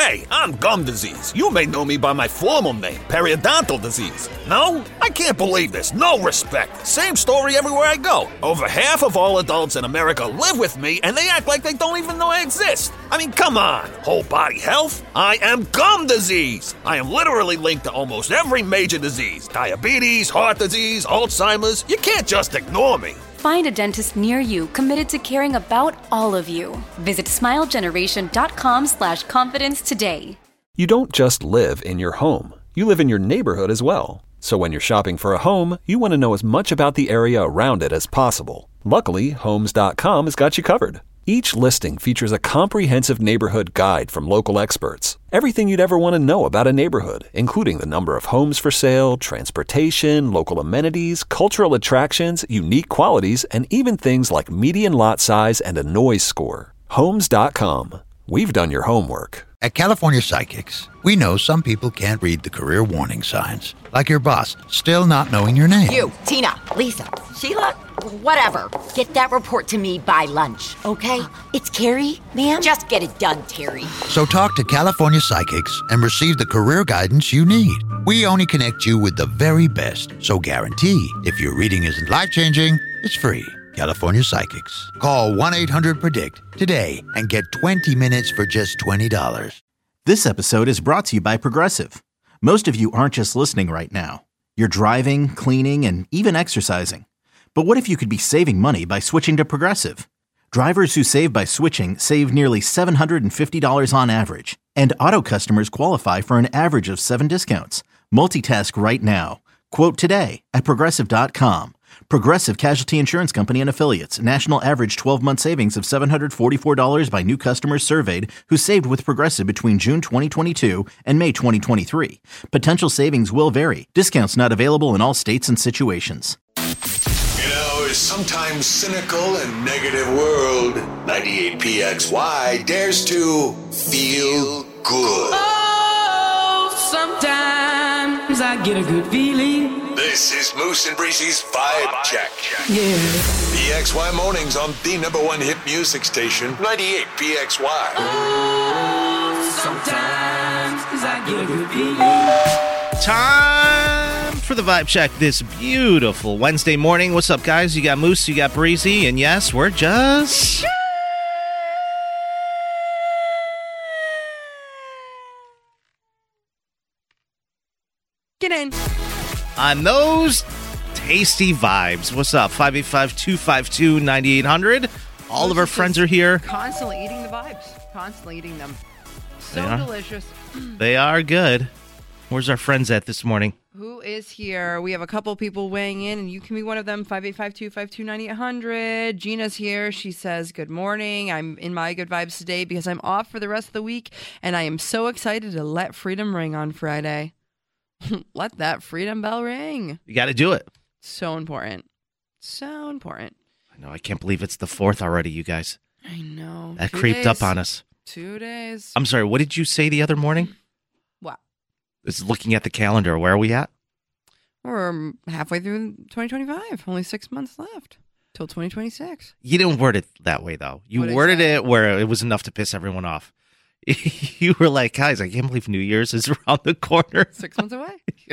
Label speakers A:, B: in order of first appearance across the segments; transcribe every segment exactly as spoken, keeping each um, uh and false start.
A: Hey, I'm gum disease. You may know me by my formal name, periodontal disease. No? I can't believe this. No respect. Same story everywhere I go. Over half of all adults in America live with me, and they act like they don't even know I exist. I mean, come on. Whole body health? I am gum disease. I am literally linked to almost every major disease. Diabetes, heart disease, Alzheimer's. You can't just ignore me.
B: Find a dentist near you committed to caring about all of you. Visit smilegeneration.com slash confidence today.
C: You don't just live in your home. You live in your neighborhood as well. So when you're shopping for a home, you want to know as much about the area around it as possible. Luckily, Homes dot com has got you covered. Each listing features a comprehensive neighborhood guide from local experts. Everything you'd ever want to know about a neighborhood, including the number of homes for sale, transportation, local amenities, cultural attractions, unique qualities, and even things like median lot size and a noise score. Homes dot com. We've done your homework.
D: At California Psychics, we know some people can't read the career warning signs. Like your boss, still not knowing your name.
E: You, Tina, Lisa, Sheila, whatever. Get that report to me by lunch, okay? It's Carrie, ma'am. Just get it done, Terry.
D: So talk to California Psychics and receive the career guidance you need. We only connect you with the very best. So guarantee, if your reading isn't life-changing, it's free. California Psychics. Call one eight hundred predict today and get twenty minutes for just twenty dollars.
F: This episode is brought to you by Progressive. Most of you aren't just listening right now. You're driving, cleaning, and even exercising. But what if you could be saving money by switching to Progressive? Drivers who save by switching save nearly seven hundred fifty dollars on average. And auto customers qualify for an average of seven discounts. Multitask right now. Quote today at Progressive dot com. Progressive Casualty Insurance Company and Affiliates. National average twelve-month savings of seven hundred forty-four dollars by new customers surveyed who saved with Progressive between June twenty twenty-two and May twenty twenty-three. Potential savings will vary. Discounts not available in all states and situations.
G: You know, a sometimes cynical and negative world, ninety-eight P X Y dares to feel good.
H: Oh, sometimes I get a good feeling.
G: This is Moose and Breezy's Vibe Check.
H: Yeah.
G: P X Y mornings on the number one hit music station, ninety-eight P X Y.
H: Oh, sometimes I get a good feeling.
I: Time for the Vibe Check this beautiful Wednesday morning. What's up, guys? You got Moose, you got Breezy, and yes, we're just...
H: Get in.
I: on those tasty vibes. What's up? five eight five, two five two, nine eight hundred. All of our friends are here.
J: Constantly eating the vibes. Constantly eating them. So
I: They are.
J: delicious.
I: They are good. Where's our friends at this morning?
J: Who is here? We have a couple people weighing in, and you can be one of them. five eight five, two five two, nine eight hundred. Gina's here. She says, good morning. I'm in my good vibes today because I'm off for the rest of the week, and I am so excited to let freedom ring on Friday. Let that freedom bell ring.
I: You got to do it.
J: So important. So important.
I: I know. I can't believe it's the fourth already, you guys.
J: I know.
I: That
J: Two
I: creeped
J: days.
I: up on us.
J: Two days.
I: I'm sorry. What did you say the other morning?
J: What?
I: This is looking at the calendar. Where are we at?
J: We're halfway through twenty twenty-five. Only six months left till twenty twenty-six.
I: You didn't word it that way, though. You
J: What'd I
I: worded
J: say?
I: it where it was enough to piss everyone off. You were like, guys, I can't believe New Year's is around the corner.
J: Six months away?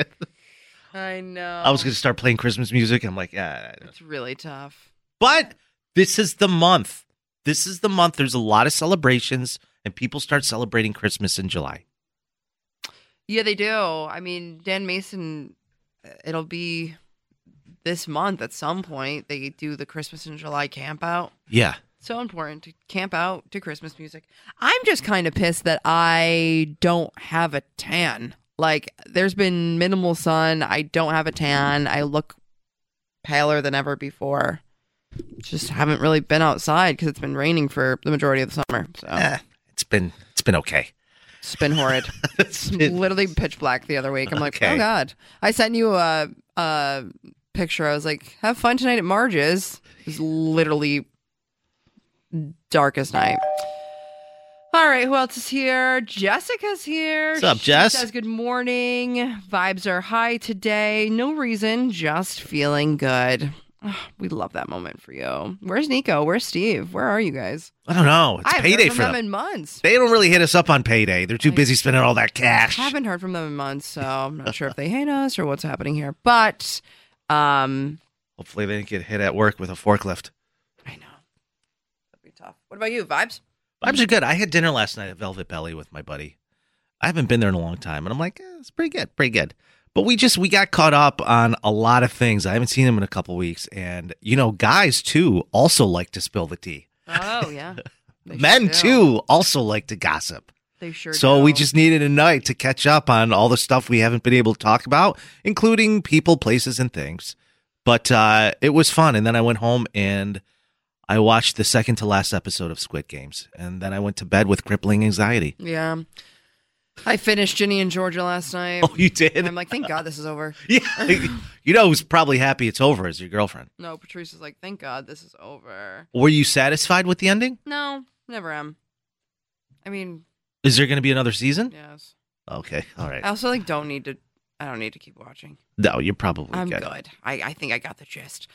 J: I know.
I: I was going to start playing Christmas music. I'm like, yeah.
J: It's really tough.
I: But this is the month. This is the month. There's a lot of celebrations, and people start celebrating Christmas in July.
J: Yeah, they do. I mean, Dan Mason, it'll be this month at some point. They do the Christmas in July camp out.
I: Yeah.
J: So important to camp out to Christmas music. I'm just kind of pissed that I don't have a tan. Like, there's been minimal sun. I don't have a tan. I look paler than ever before. Just haven't really been outside because it's been raining for the majority of the summer. So
I: Eh, it's been it's been okay.
J: it's been horrid.
I: It's
J: It's
I: been-
J: literally pitch black the other week. I'm like,
I: Okay.
J: oh God. I sent you a, a picture. I was like, have fun tonight at Marge's. It was literally darkest night. All right, who else is here? Jessica's here.
I: What's up,
J: She
I: Jess?
J: says good morning. Vibes are high today. No reason, just feeling good. Oh, we love that moment for you. Where's Nico? Where's Steve? Where are you guys?
I: I don't know. It's
J: I haven't
I: payday
J: heard from
I: for
J: them
I: them.
J: in months.
I: They don't really hit us up on payday. They're too
J: I-
I: busy spending all that cash.
J: Haven't heard from them in months, so I'm not sure if they hate us or what's happening here. But um,
I: Hopefully they didn't get hit at work with a forklift.
J: I know. That'd be tough. What about you? Vibes?
I: Vibes are good. I had dinner last night at Velvet Belly with my buddy. I haven't been there in a long time, and I'm like, eh, it's pretty good, pretty good. But we just, we got caught up on a lot of things. I haven't seen them in a couple weeks. And, you know, guys, too, also like to spill the tea.
J: Oh, yeah. They
I: Men,
J: sure do.
I: too, also like to gossip.
J: They sure
I: So
J: do.
I: we just needed a night to catch up on all the stuff we haven't been able to talk about, including people, places, and things. But uh, it was fun. And then I went home and I watched the second to last episode of Squid Games. And then I went to bed with crippling anxiety.
J: Yeah. I finished Ginny and Georgia last night.
I: Oh, you did?
J: And I'm like, thank God this is over.
I: Yeah. You know who's probably happy it's over is your girlfriend.
J: No, Patrice is like, thank God this is over.
I: Were you satisfied with the ending?
J: No, never am. I mean,
I: Is there going to be another season?
J: yes.
I: Okay. All right.
J: I also like don't need to. I don't need to keep watching.
I: No, you're probably
J: I'm
I: good.
J: good. I, I think I got the gist.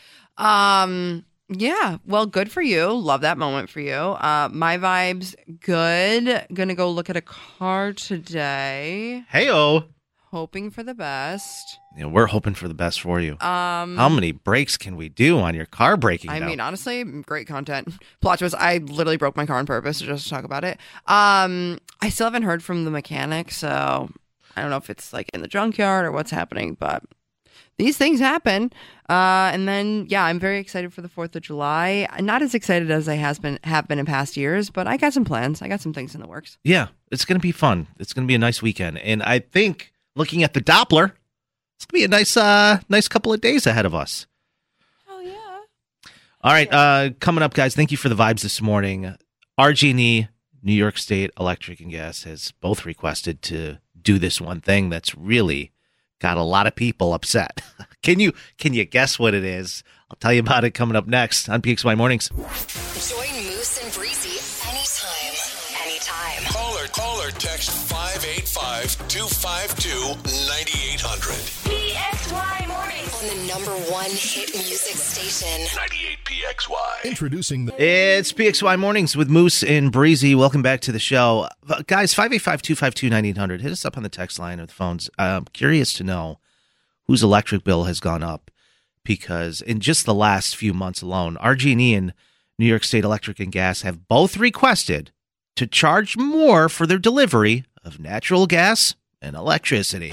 J: Um, yeah. Well, good for you. Love that moment for you. Uh, my vibes good. Gonna go look at a car today.
I: Hey-oh.
J: Hoping for the best.
I: You know, we're hoping for the best for you.
J: Um,
I: How many breaks can we do on your car breaking
J: I
I: down?
J: mean, honestly, great content. Plot twist, I literally broke my car on purpose to just talk about it. Um, I still haven't heard from the mechanic, so I don't know if it's like in the junkyard or what's happening, but these things happen. Uh, and then, yeah, I'm very excited for the fourth of July. Not as excited as I has been have been in past years, but I got some plans. I got some things in the works.
I: Yeah, it's going to be fun. It's going to be a nice weekend. And I think looking at the Doppler, it's going to be a nice uh, nice couple of days ahead of us.
J: Oh, yeah.
I: All right, uh, coming up, guys, thank you for the vibes this morning. R G and E, New York State Electric and Gas, has both requested to do this one thing that's really got a lot of people upset. Can you can you guess what it is? I'll tell you about it coming up next on P X Y Mornings.
K: Join Moose and Breezy anytime, anytime.
G: Call or, call or text five eight five, two five two, nine eight hundred.
K: P X Y Mornings on the number one hit music station.
G: ninety-eight P X Y.
L: Introducing the
I: It's P X Y Mornings with Moose and Breezy. Welcome back to the show. Uh, Guys, five eight five, two five two, nine eight hundred. Hit us up on the text line or the phones. I'm curious to know whose electric bill has gone up, because in just the last few months alone, R G and E and New York State Electric and Gas have both requested to charge more for their delivery of natural gas and electricity.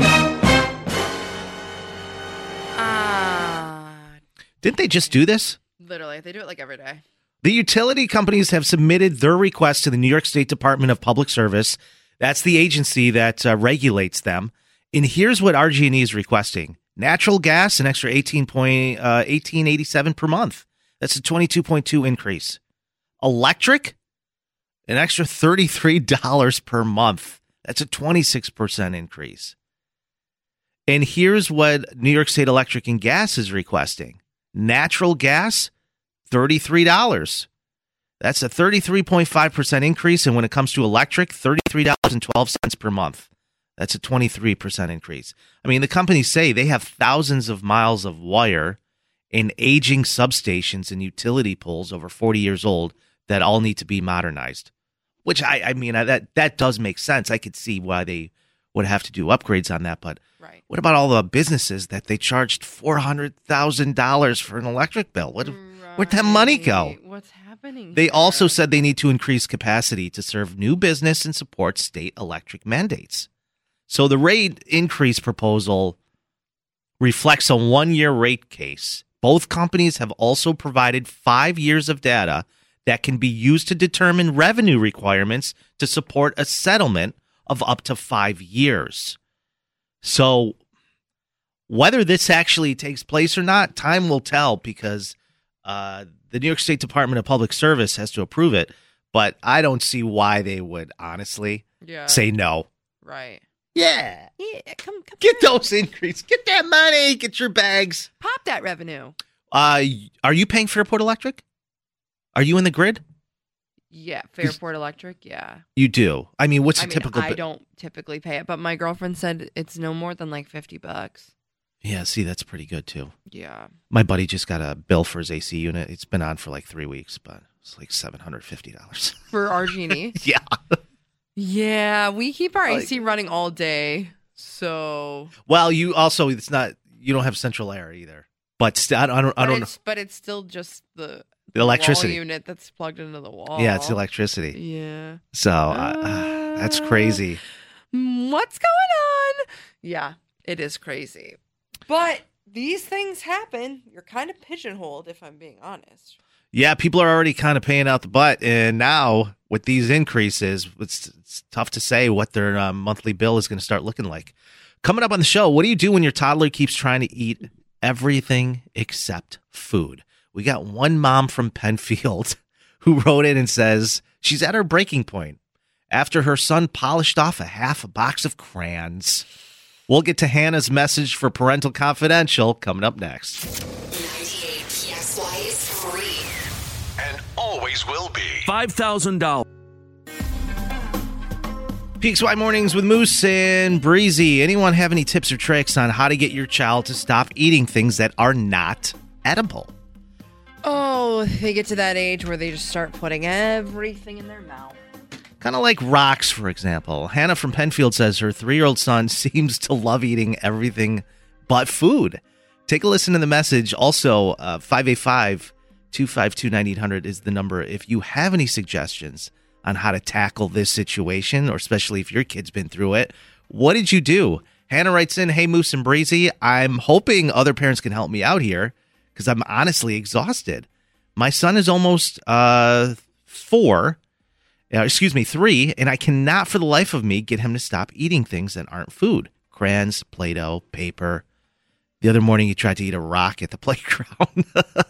J: Ah,
I: Didn't they just do this?
J: literally, they do it like every day.
I: The utility companies have submitted their request to the New York State Department of Public Service. That's the agency that uh, regulates them. And here's what R G and E is requesting. Natural gas, an extra eighteen point eighteen eighty-seven per month. That's a twenty-two point two increase. Electric, an extra thirty-three dollars per month. That's a twenty-six percent increase. And here's what New York State Electric and Gas is requesting. Natural gas, thirty-three dollars. That's a thirty-three point five percent increase. And when it comes to electric, thirty-three dollars and twelve cents per month. That's a twenty-three percent increase. I mean, the companies say they have thousands of miles of wire and aging substations and utility poles over forty years old that all need to be modernized, which I, I mean, I, that, that does make sense. I could see why they would have to do upgrades on that. But
J: right.
I: What about all the businesses that they charged four hundred thousand dollars for an electric bill? What,
J: right.
I: Where'd that money go?
J: What's happening?
I: They
J: here?
I: also said they need to increase capacity to serve new business and support state electric mandates. So the rate increase proposal reflects a one-year rate case. Both companies have also provided five years of data that can be used to determine revenue requirements to support a settlement of up to five years. So whether this actually takes place or not, time will tell, because uh, the New York State Department of Public Service has to approve it. But I don't see why they would honestly
J: yeah.
I: say no.
J: Right.
I: Yeah.
J: Yeah, come, come
I: Get those increases. Get that money. Get your bags.
J: Pop that revenue.
I: Uh, are you paying Fairport Electric? Are you in the grid?
J: Yeah, Fairport Electric, yeah.
I: You do. I mean, what's
J: I
I: the
J: mean,
I: typical?
J: I
I: bi-
J: don't typically pay it, but my girlfriend said it's no more than like fifty bucks.
I: Yeah, see, that's pretty good, too.
J: Yeah.
I: My buddy just got a bill for his A C unit. It's been on for like three weeks, but it's like seven hundred fifty dollars.
J: For R G and E?
I: Yeah.
J: Yeah, we keep our like, A C running all day, so...
I: Well, you also, it's not, you don't have central air either. But st- I don't, I don't, I don't
J: it's, know. But it's still just the,
I: the electricity
J: wall unit that's plugged into the wall.
I: Yeah, it's electricity.
J: Yeah.
I: So, uh, uh, that's crazy.
J: What's going on? Yeah, it is crazy. But these things happen. You're kind of pigeonholed, if I'm being honest.
I: Yeah, people are already kind of paying out the butt. And now, with these increases, it's, it's tough to say what their uh, monthly bill is going to start looking like. Coming up on the show, what do you do when your toddler keeps trying to eat everything except food? We got one mom from Penfield who wrote in and says she's at her breaking point after her son polished off a half a box of crayons. We'll get to Hannah's message for Parental Confidential coming up next.
K: ninety-eight P X Y is free.
G: And always will be.
L: five thousand dollars.
I: P X Y Mornings with Moose and Breezy. Anyone have any tips or tricks on how to get your child to stop eating things that are not edible?
J: Oh, they get to that age where they just start putting everything in their mouth.
I: Kind of like rocks, for example. Hannah from Penfield says her three-year-old son seems to love eating everything but food. Take a listen to the message. Also, uh, five eight five, two five two, nine eight hundred is the number if you have any suggestions on how to tackle this situation, or especially if your kid's been through it. What did you do? Hannah writes in, hey, Moose and Breezy, I'm hoping other parents can help me out here because I'm honestly exhausted. My son is almost uh, four, uh, excuse me, three, and I cannot for the life of me get him to stop eating things that aren't food. Crayons, Play-Doh, paper. The other morning he tried to eat a rock at the playground.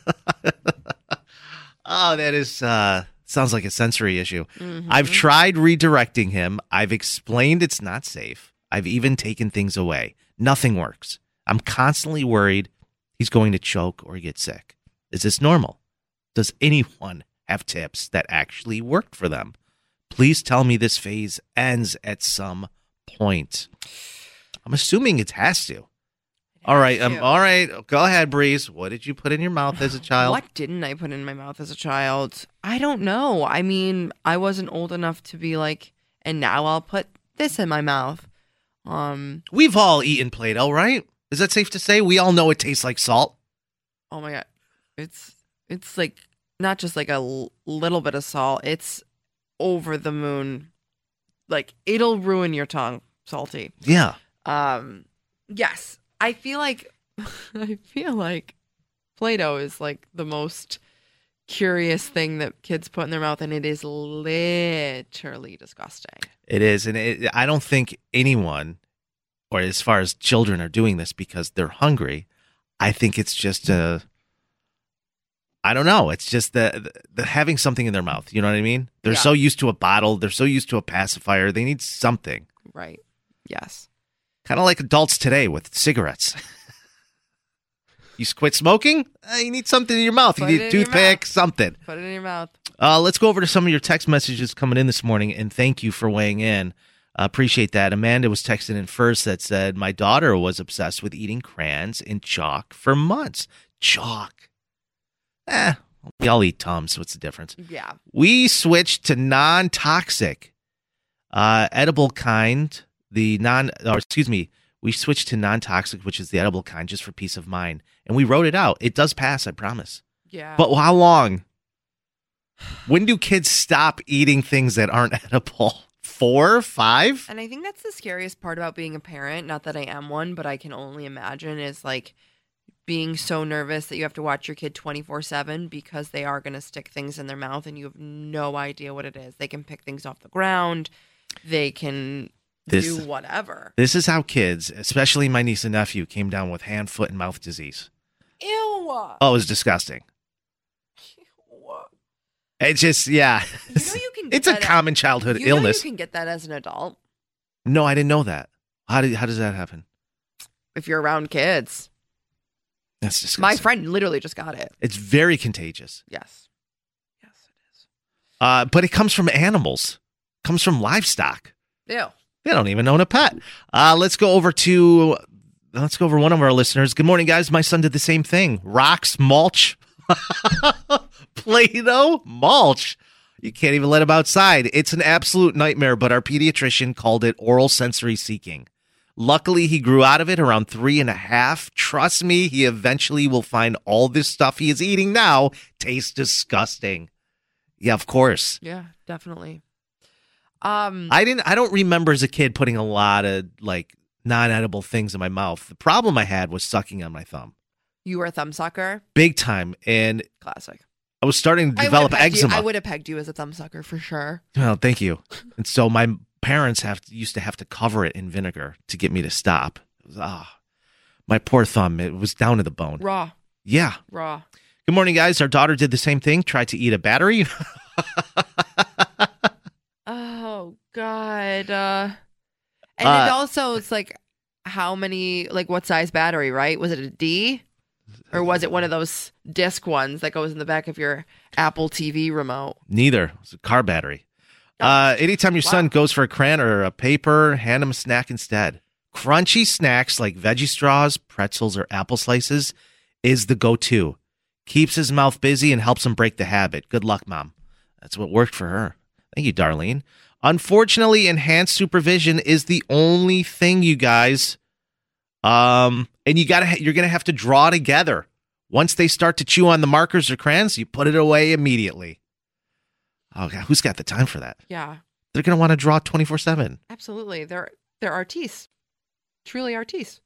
I: Oh, that is... Uh, Sounds like a sensory issue. Mm-hmm. I've tried redirecting him. I've explained it's not safe. I've even taken things away. Nothing works. I'm constantly worried he's going to choke or get sick. Is this normal? Does anyone have tips that actually worked for them? Please tell me this phase ends at some point. I'm assuming it has to. All right, um, all right. Go ahead, Breeze. What did you put in your mouth as a child?
J: What didn't I put in my mouth as a child? I don't know. I mean, I wasn't old enough to be like, and now I'll put this in my mouth. Um,
I: We've all eaten Play-Doh, right? Is that safe to say? We all know it tastes like salt.
J: Oh my God. It's, it's like not just like a l- little bit of salt. It's over the moon. Like it'll ruin your tongue, salty.
I: Yeah.
J: Um, yes. I feel like I feel like Play-Doh is like the most curious thing that kids put in their mouth, and it is literally disgusting.
I: It is, and it, I don't think anyone, or as far as children, are doing this because they're hungry. I think it's just a, I don't know. It's just the, the, the having something in their mouth. You know what I mean? They're
J: Yeah.
I: so used to a bottle. They're so used to a pacifier. They need something.
J: Right. Yes.
I: Kind of like adults today with cigarettes. You quit smoking? Uh, you need something in your mouth.
J: Put
I: you
J: it
I: need a
J: in your
I: toothpick,
J: mouth.
I: something.
J: Put it in your mouth.
I: Uh, let's go over to some of your text messages coming in this morning, and thank you for weighing in. Uh, appreciate that. Amanda was texting in first that said, my daughter was obsessed with eating crayons and chalk for months. Chalk. Eh, we all eat Tums. What's the difference?
J: Yeah.
I: We switched to non-toxic, uh, edible kind. The non, or excuse me, we switched to non-toxic, which is the edible kind, just for peace of mind. And we wrote it out. It does pass, I promise.
J: Yeah.
I: But how long? When do kids stop eating things that aren't edible? Four, five?
J: And I think that's the scariest part about being a parent. Not that I am one, but I can only imagine is like being so nervous that you have to watch your kid twenty-four seven because they are going to stick things in their mouth and you have no idea what it is. They can pick things off the ground. They can
I: This,
J: do whatever.
I: This is how kids, especially my niece and nephew, came down with hand, foot, and mouth disease.
J: Ew.
I: Oh, it was disgusting. It's just, yeah.
J: You know you can get
I: it's a
J: that
I: common
J: as,
I: childhood
J: you
I: illness.
J: Know you can get that as an adult
I: No, I didn't know that. How did, how does that happen?
J: if you're around kids.
I: That's disgusting.
J: My friend literally just got it.
I: It's very contagious.
J: Yes. Yes, it is.
I: Uh, but it comes from animals. It comes from livestock.
J: Ew.
I: They don't even own a pet. Uh, let's go over to let's go over one of our listeners. Good morning, guys. My son did the same thing. Rocks, mulch, Play-Doh, mulch. You can't even let him outside. It's an absolute nightmare, but our pediatrician called it oral sensory seeking. Luckily, he grew out of it around three and a half. Trust me, he eventually will find all this stuff he is eating now tastes disgusting. Yeah, of course.
J: Yeah, definitely. Um,
I: I didn't. I don't remember as a kid putting a lot of like non-edible things in my mouth. The problem I had was sucking on my thumb.
J: You were a thumb sucker?
I: Big time. And
J: classic.
I: I was starting to develop
J: I
I: eczema.
J: You, I would have pegged you as a thumb sucker for sure.
I: Well, thank you. And so my parents have to, used to have to cover it in vinegar to get me to stop. It was, ah, my poor thumb. It was down to the bone.
J: Raw.
I: Yeah.
J: Raw.
I: Good morning, guys. Our daughter did the same thing. Tried to eat a battery.
J: Oh, God. Uh, and
I: Uh,
J: it also, it's like, how many, like, what size battery, right? Was it a D? Or was it one of those disc ones that goes in the back of your Apple T V remote?
I: Neither. It was a car battery. Uh, anytime your
J: Wow.
I: son goes for a crayon or a paper, hand him a snack instead. Crunchy snacks like veggie straws, pretzels, or apple slices is the go-to. Keeps his mouth busy and helps him break the habit. Good luck, Mom. That's what worked for her. Thank you, Darlene. Unfortunately, enhanced supervision is the only thing, you guys. Um, and you gotta, you're gonna have to draw together. Once they start to chew on the markers or crayons, you put it away immediately. Oh God, who's got the time for that?
J: Yeah,
I: They're gonna want to draw twenty-four seven.
J: absolutely. They're they're artistes, truly artistes.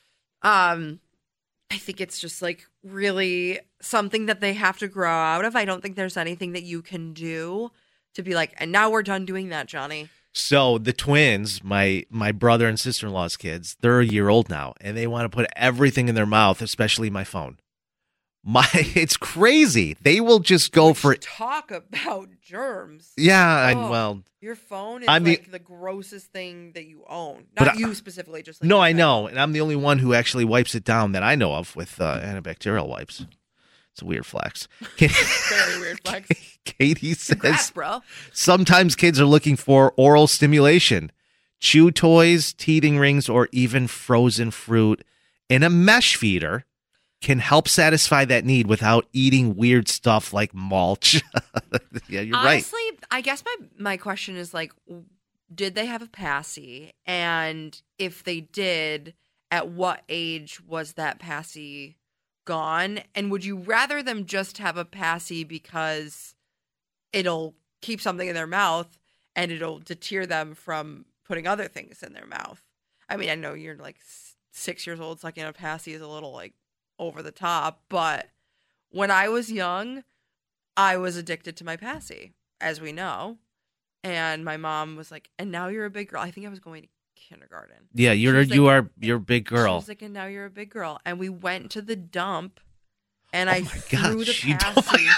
J: Um, I think it's just like really something that they have to grow out of. I don't think there's anything that you can do to be like, and now we're done doing that, Johnny.
I: So the twins, my my brother and sister-in-law's kids, they're a year old now, and they want to put everything in their mouth, especially my phone. My, it's crazy. They will just go for it.
J: Talk about germs.
I: Yeah, and
J: Oh,
I: well,
J: your phone is
I: I'm the-
J: like the, grossest thing that you own.
I: But
J: Not
I: I-
J: you specifically, just like
I: no,
J: your
I: I
J: phone.
I: know, and I'm the only one who actually wipes it down that I know of with uh, antibacterial wipes. It's a weird flex.
J: Very weird flex.
I: Katie says,
J: Congrats, bro.
I: sometimes kids are looking for oral stimulation, chew toys, teething rings, or even frozen fruit. And a mesh feeder can help satisfy that need without eating weird stuff like mulch. Yeah, you're
J: Honestly,
I: right.
J: I guess my my question is like, did they have a passy? And if they did, at what age was that passy gone? And would you rather them just have a passy because it'll keep something in their mouth and it'll deter them from putting other things in their mouth? I mean, I know you're like s- six years old, sucking on a passy is a little like over the top, but when I was young, I was addicted to my passy, as we know. And my mom was like, and now you're a big girl. I think I was going to kindergarten.
I: Yeah, you're
J: She was
I: you
J: like-
I: are you're a big
J: She
I: girl.
J: was like, and now you're a big girl. And we went to the dump, and I
I: Oh God,
J: threw the
I: she
J: passy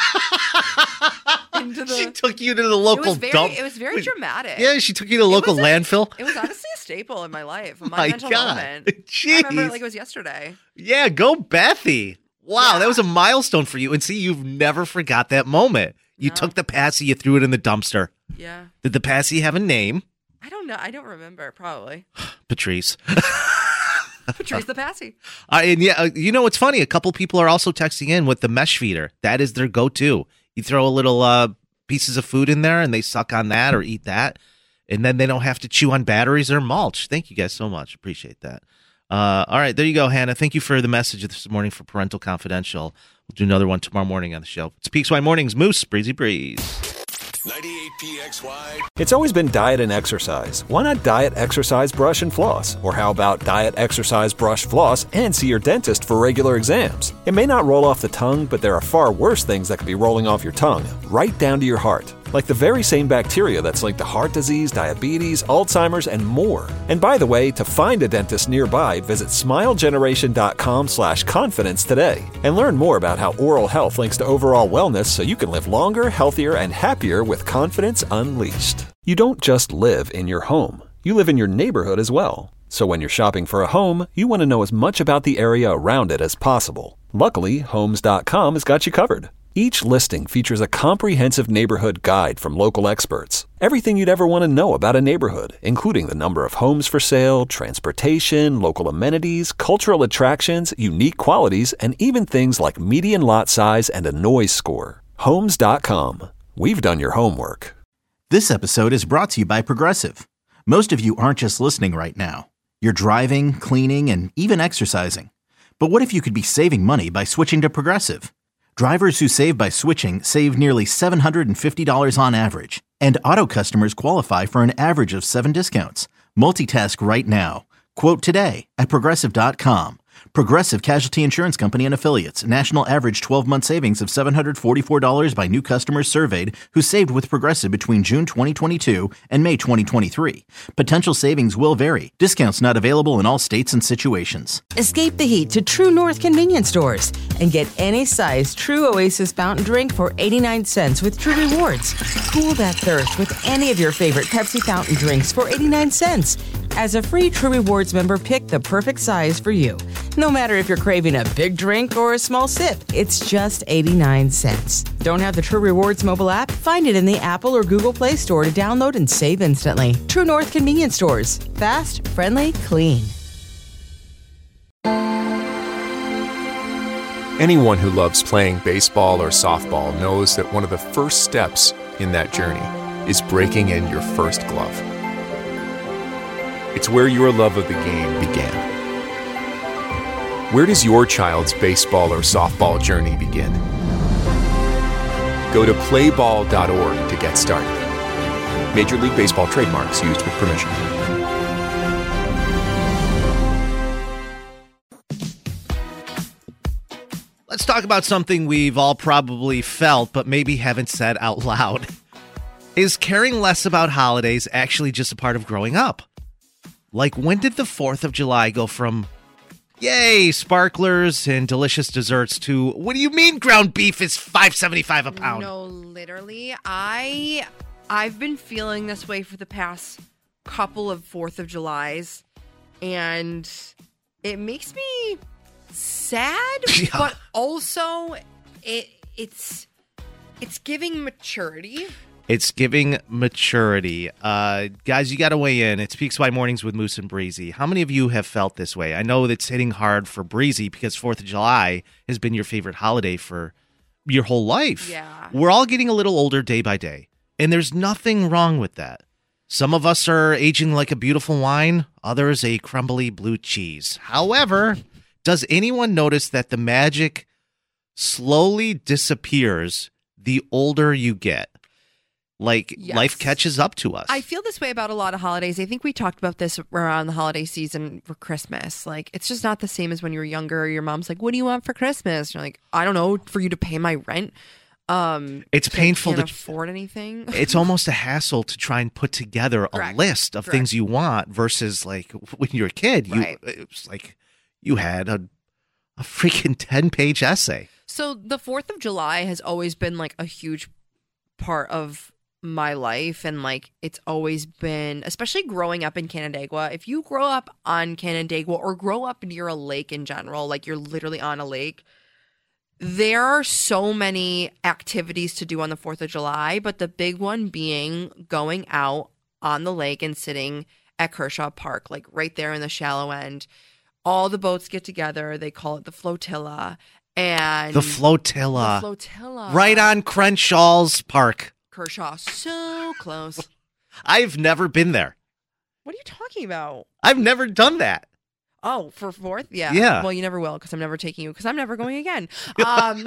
J: into the.
I: She took you to the
J: it
I: local
J: was very,
I: dump.
J: It was very dramatic.
I: Yeah, she took you to the
J: It
I: local
J: was a-
I: landfill.
J: It was honestly a staple in my life, a
I: My
J: monumental
I: God.
J: moment. I
I: Jeez.
J: remember it like it was yesterday.
I: Yeah, go Bethy. Wow, that was a milestone for you. And see, you've never forgot that moment. You
J: No.
I: took the passy, you threw it in the dumpster.
J: Yeah.
I: Did the passy have a name?
J: I don't know. I don't remember. Probably.
I: Patrice.
J: Patrice the Passy.
I: Uh, and yeah, uh, you know what's funny? A couple people are also texting in with the mesh feeder. That is their go-to. You throw a little uh, pieces of food in there, and they suck on that or eat that, and then they don't have to chew on batteries or mulch. Thank you guys so much. Appreciate that. Uh, all right, there you go, Hannah. Thank you for the message this morning for Parental Confidential. We'll do another one tomorrow morning on the show. It's P X Y Mornings, Moose, Breezy Breeze.
G: ninety-eight P X Y.
C: It's always been diet and exercise. Why not diet, exercise, brush, and floss? Or how about diet, exercise, brush, floss, and see your dentist for regular exams? It may not roll off the tongue, but there are far worse things that could be rolling off your tongue, right down to your heart. Like the very same bacteria that's linked to heart disease, diabetes, Alzheimer's, and more. And by the way, to find a dentist nearby, visit smilegeneration.com slash confidence today. And learn more about how oral health links to overall wellness so you can live longer, healthier, and happier with confidence unleashed. You don't just live in your home. You live in your neighborhood as well. So when you're shopping for a home, you want to know as much about the area around it as possible. Luckily, Homes dot com has got you covered. Each listing features a comprehensive neighborhood guide from local experts. Everything you'd ever want to know about a neighborhood, including the number of homes for sale, transportation, local amenities, cultural attractions, unique qualities, and even things like median lot size and a noise score. Homes dot com. We've done your homework.
F: This episode is brought to you by Progressive. Most of you aren't just listening right now. You're driving, cleaning, and even exercising. But what if you could be saving money by switching to Progressive? Drivers who save by switching save nearly seven hundred fifty dollars on average. And auto customers qualify for an average of seven discounts. Multitask right now. Quote today at Progressive dot com. Progressive Casualty Insurance Company and Affiliates. National average twelve-month savings of seven hundred forty-four dollars by new customers surveyed who saved with Progressive between June twenty twenty-two and May twenty twenty-three. Potential savings will vary. Discounts not available in all states and situations.
L: Escape the heat to True North convenience stores and get any size True Oasis fountain drink for eighty-nine cents with True Rewards. Cool that thirst with any of your favorite Pepsi fountain drinks for eighty-nine cents. As a free True Rewards member, pick the perfect size for you. No matter if you're craving a big drink or a small sip, it's just eighty-nine cents. Don't have the True Rewards mobile app? Find it in the Apple or Google Play Store to download and save instantly. True North convenience stores. Fast, friendly, clean.
M: Anyone who loves playing baseball or softball knows that one of the first steps in that journey is breaking in your first glove. It's where your love of the game began. Where does your child's baseball or softball journey begin? Go to play ball dot org to get started. Major League Baseball trademarks used with permission.
I: Let's talk about something we've all probably felt, but maybe haven't said out loud. Is caring less about holidays actually just a part of growing up? Like, when did the fourth of July go from, yay, sparklers and delicious desserts to, what do you mean ground beef is five seventy-five a pound?
J: No, literally. I, I've been feeling this way for the past couple of fourth of Julys, and it makes me sad, yeah. But also it it's it's giving maturity.
I: It's giving maturity. Uh, guys, you got to weigh in. It's Peaks by Mornings with Moose and Breezy. How many of you have felt this way? I know it's hitting hard for Breezy because fourth of July has been your favorite holiday for your whole life.
J: Yeah.
I: We're all getting a little older day by day, and there's nothing wrong with that. Some of us are aging like a beautiful wine, others a crumbly blue cheese. However, does anyone notice that the magic slowly disappears the older you get? Like, yes. Life catches up to us.
J: I feel this way about a lot of holidays. I think we talked about this around the holiday season for Christmas. Like, it's just not the same as when you were younger. Your mom's like, what do you want for Christmas? You're like, I don't know, for you to pay my rent. Um,
I: it's painful
J: I can't
I: to
J: afford anything.
I: It's almost a hassle to try and put together
J: Correct.
I: a list of
J: Correct.
I: things you want versus, like, when you were a kid, you
J: right.
I: it was like you had a, a freaking ten-page essay.
J: So the fourth of July has always been, like, a huge part of my life, and like it's always been, especially growing up in Canandaigua. If you grow up on Canandaigua or grow up near a lake in general, like you're literally on a lake, there are so many activities to do on the fourth of July, but the big one being going out on the lake and sitting at Kershaw Park, like right there in the shallow end. All the boats get together. They call it the flotilla. And
I: the flotilla.
J: The flotilla.
I: Right on Crenshaw's Park.
J: Kershaw, so close.
I: I've never been there.
J: What are you talking about?
I: I've never done that.
J: Oh, for fourth? Yeah.
I: Yeah.
J: Well, you never will because I'm never taking you because I'm never going again. Um,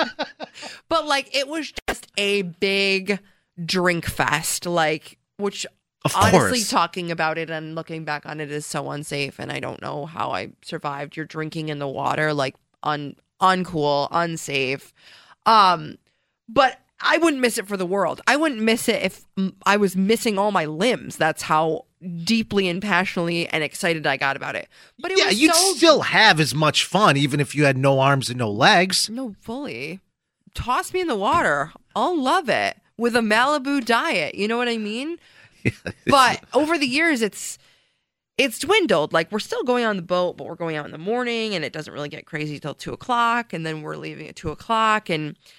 J: but like, it was just a big drink fest, like, which
I: of
J: honestly,
I: course.
J: talking about it and looking back on it is so unsafe. And I don't know how I survived. You're drinking in the water, like un uncool, unsafe. Um, but I wouldn't miss it for the world. I wouldn't miss it if I was missing all my limbs. That's how deeply and passionately and excited I got about it. But it
I: yeah,
J: was
I: you'd
J: so...
I: still have as much fun even if you had no arms and no legs.
J: No, fully. Toss me in the water. I'll love it with a Malibu diet. You know what I mean? But over the years, it's it's dwindled. Like, we're still going on the boat, but we're going out in the morning, and it doesn't really get crazy till two o'clock, and then we're leaving at two o'clock, and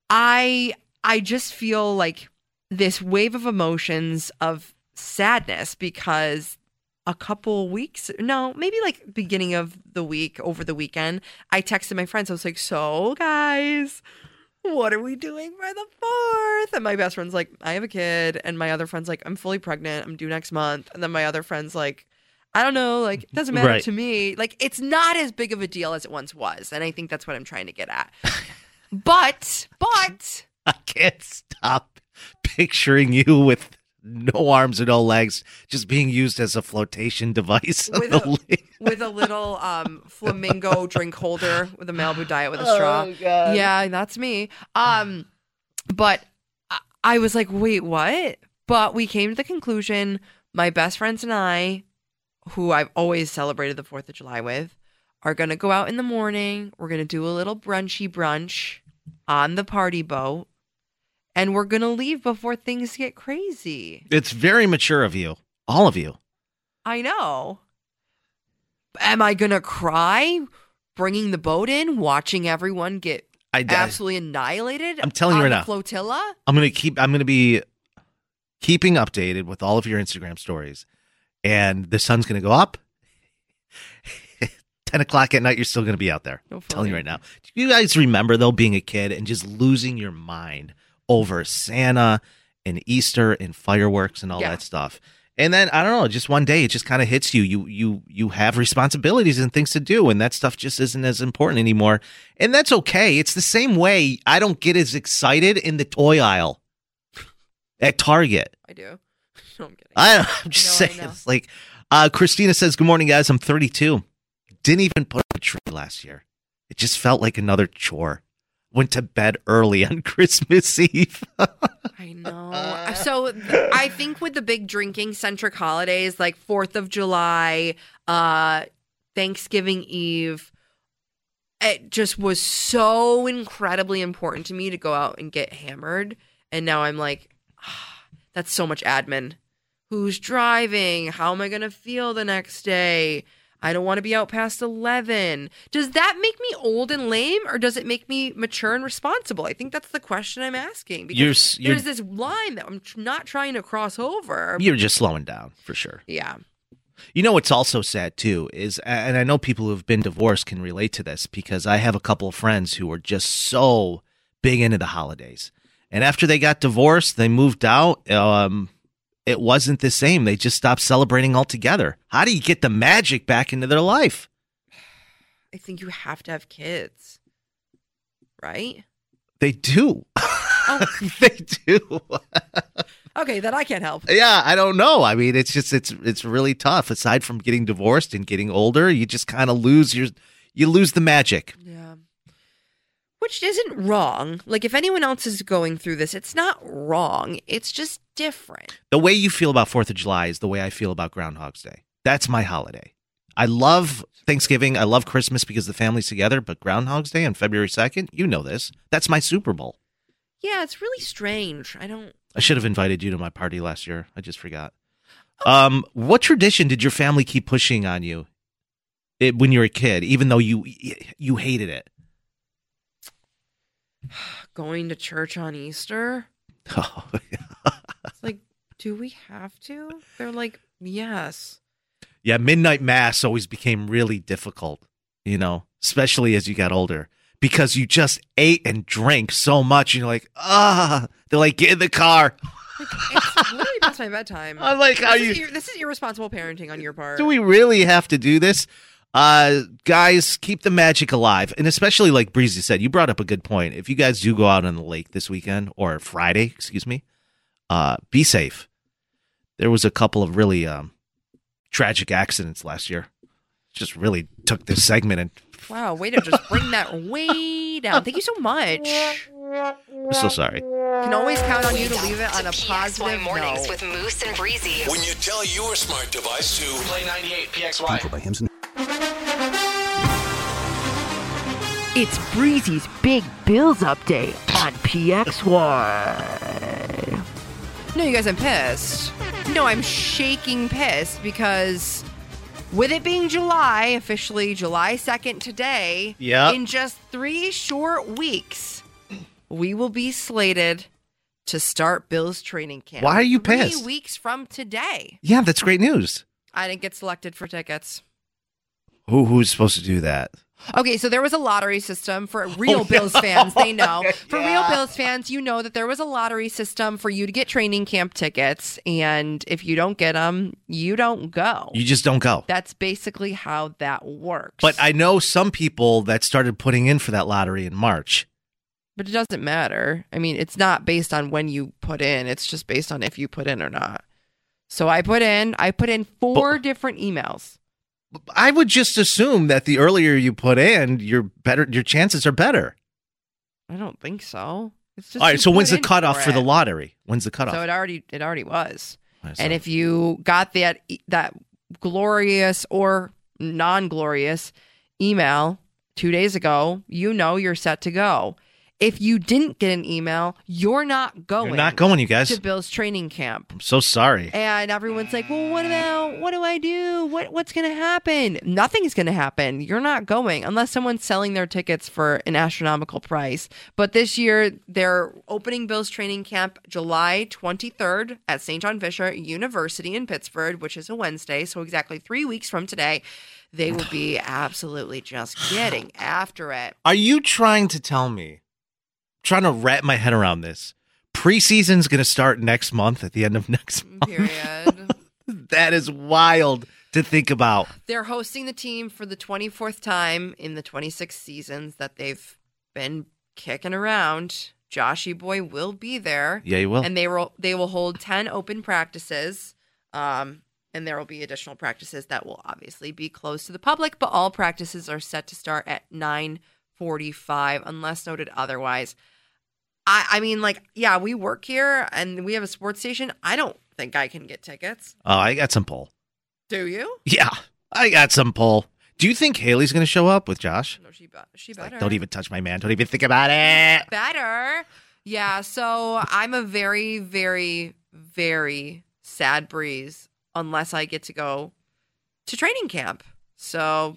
J: I I just feel like this wave of emotions of sadness because a couple weeks, no, maybe like beginning of the week, over the weekend, I texted my friends. I was like, so guys, what are we doing for the fourth? And my best friend's like, I have a kid. And my other friend's like, I'm fully pregnant. I'm due next month. And then my other friend's like, I don't know, like, it doesn't matter
I: Right.
J: to me. Like, it's not as big of a deal as it once was. And I think that's what I'm trying to get at. But, but,
I: I can't stop picturing you with no arms and no legs, just being used as a flotation device. on
J: with
I: the
J: a,
I: lake.
J: with a little um, flamingo drink holder with a Malibu Diet with a
I: Oh,
J: straw.
I: God.
J: Yeah, that's me. Um, but I, I was like, wait, what? But we came to the conclusion, my best friends and I, who I've always celebrated the fourth of July with, are going to go out in the morning. We're going to do a little brunchy brunch on the party boat. And we're going to leave before things get crazy.
I: It's very mature of you, all of you.
J: I know. Am I going to cry bringing the boat in, watching everyone get
I: I- I-
J: absolutely annihilated?
I: I'm telling you
J: on
I: right
J: the
I: now.
J: Flotilla?
I: I'm gonna keep. I'm gonna be keeping updated with all of your Instagram stories, and the sun's gonna go up. Ten o'clock at night, you're still gonna be out there.
J: No
I: I'm telling you
J: funny.
I: right now. Do you guys remember though being a kid and just losing your mind over Santa and Easter and fireworks and all
J: Yeah.
I: that stuff? And then I don't know, just one day it just kind of hits you. You you you have responsibilities and things to do, and that stuff just isn't as important anymore. And that's okay. It's the same way I don't get as excited in the toy aisle at Target.
J: I do. No, I'm kidding.
I: I, I'm just
J: No, I
I: saying.
J: know.
I: It's like uh, Christina says, "Good morning, guys. I'm thirty-two. Didn't even put up a tree last year. It just felt like another chore. Went to bed early on Christmas Eve."
J: I know. So th- I think with the big drinking centric holidays like fourth of July, uh, Thanksgiving Eve, it just was so incredibly important to me to go out and get hammered. And now I'm like, ah, that's so much admin. Who's driving? How am I going to feel the next day? I don't want to be out past eleven. Does that make me old and lame, or does it make me mature and responsible? I think that's the question I'm asking. Because
I: You're s- you're-
J: there's this line that I'm tr- not trying to cross over.
I: You're just slowing down for sure.
J: Yeah.
I: You know what's also sad too is, and I know people who have been divorced can relate to this because I have a couple of friends who were just so big into the holidays, and after they got divorced, they moved out. Um, it wasn't the same. They just stopped celebrating altogether. How do you get the magic back into their life?
J: I think you have to have kids, right?
I: They do.
J: Oh.
I: They do.
J: Okay, then I can't help.
I: Yeah, I don't know. I mean, it's just it's it's really tough. Aside from getting divorced and getting older, you just kind of lose your you lose the magic.
J: Yeah. Which isn't wrong. Like, if anyone else is going through this, it's not wrong. It's just different.
I: The way you feel about fourth of July is the way I feel about Groundhog's Day. That's my holiday. I love Thanksgiving. I love Christmas because the family's together, but Groundhog's Day on February second, you know this. That's my Super Bowl.
J: Yeah, it's really strange. I don't.
I: I should have invited you to my party last year. I just forgot. Um, what tradition did your family keep pushing on you it, when you were a kid, even though you you hated it?
J: Going to church on Easter?
I: Oh,
J: It's like, do we have to? They're like, yes.
I: yeah, midnight mass always became really difficult, you know, especially as you got older. Because you just ate and drank so much, and you're like, ah. They're like, get in the car.
J: It's literally past my bedtime.
I: I'm like,
J: this
I: are
J: is,
I: you-
J: ir- this is irresponsible parenting on your part.
I: Do we really have to do this? Uh, guys, keep the magic alive. And especially like Breezy said, you brought up a good point. If you guys do go out on the lake this weekend, or Friday, excuse me, uh, be safe. There was a couple of really um, tragic accidents last year. Just really took this segment and
J: Wow, way to just bring that way down. Thank you so much.
I: I'm so sorry.
J: Can always count on you to leave it on a positive
K: Mornings
J: note.
K: with Moose and Breezy.
G: When you tell your smart device to play ninety-eight P X Y.
N: It's Breezy's Big Bills Update on P X Y.
J: No, you guys, I'm pissed. No, I'm shaking pissed because with it being July, officially July second today,
I: Yep.
J: in just three short weeks, we will be slated to start Bills training camp.
I: Why are you
J: Three
I: pissed?
J: weeks from today.
I: Yeah, that's great news.
J: I didn't get selected for tickets.
I: Who who's supposed to do that?
J: Okay, so there was a lottery system for real
I: Oh,
J: Bills
I: no.
J: fans. They know. For
I: Yeah.
J: real Bills fans, you know that there was a lottery system for you to get training camp tickets. And if you don't get them, you don't go.
I: You just don't go.
J: That's basically how that works.
I: But I know some people that started putting in for that lottery in March.
J: But it doesn't matter. I mean, it's not based on when you put in. It's just based on if you put in or not. So I put in, I put in four
I: But-
J: different emails.
I: I would just assume that the earlier you put in, your better your chances are better.
J: I don't think so. It's just
I: All right,
J: you
I: so
J: put
I: when's the
J: in
I: cutoff for,
J: it.
I: the lottery? When's the cutoff?
J: So it already it already was.
I: Right,
J: And
I: so-
J: if you got that that glorious or non-glorious email two days ago, you know you're set to go. If you didn't get an email, you're not going.
I: You're not going, you guys.
J: to Bill's training camp.
I: I'm so sorry.
J: And everyone's like, well, what about, what do I do? What What's going to happen? Nothing's going to happen. You're not going unless someone's selling their tickets for an astronomical price. But this year, they're opening Bill's training camp July twenty-third at Saint John Fisher University in Pittsburgh, which is a Wednesday. So exactly three weeks from today, they will be absolutely just getting after it.
I: Are you trying to tell me, trying to wrap my head around this, preseason's going to start next month at the end of next month?
J: Period.
I: That is wild to think about.
J: They're hosting the team for the twenty-fourth time in the twenty-six seasons that they've been kicking around. Joshy Boy will be there.
I: Yeah, he will.
J: And they will they will hold ten open practices. Um, and there will be additional practices that will obviously be closed to the public, but all practices are set to start at nine forty-five unless noted otherwise. I, I mean, like, yeah, we work here and we have a sports station. I don't think I can get tickets.
I: Oh, I got some pull.
J: Do you?
I: Yeah, I got some pull. Do you think Haley's going to show up with Josh?
J: No, she, be- she
I: Like,
J: better.
I: don't even touch my man. Don't even think about it.
J: Better. Yeah, so I'm a very, very, very sad breeze unless I get to go to training camp. So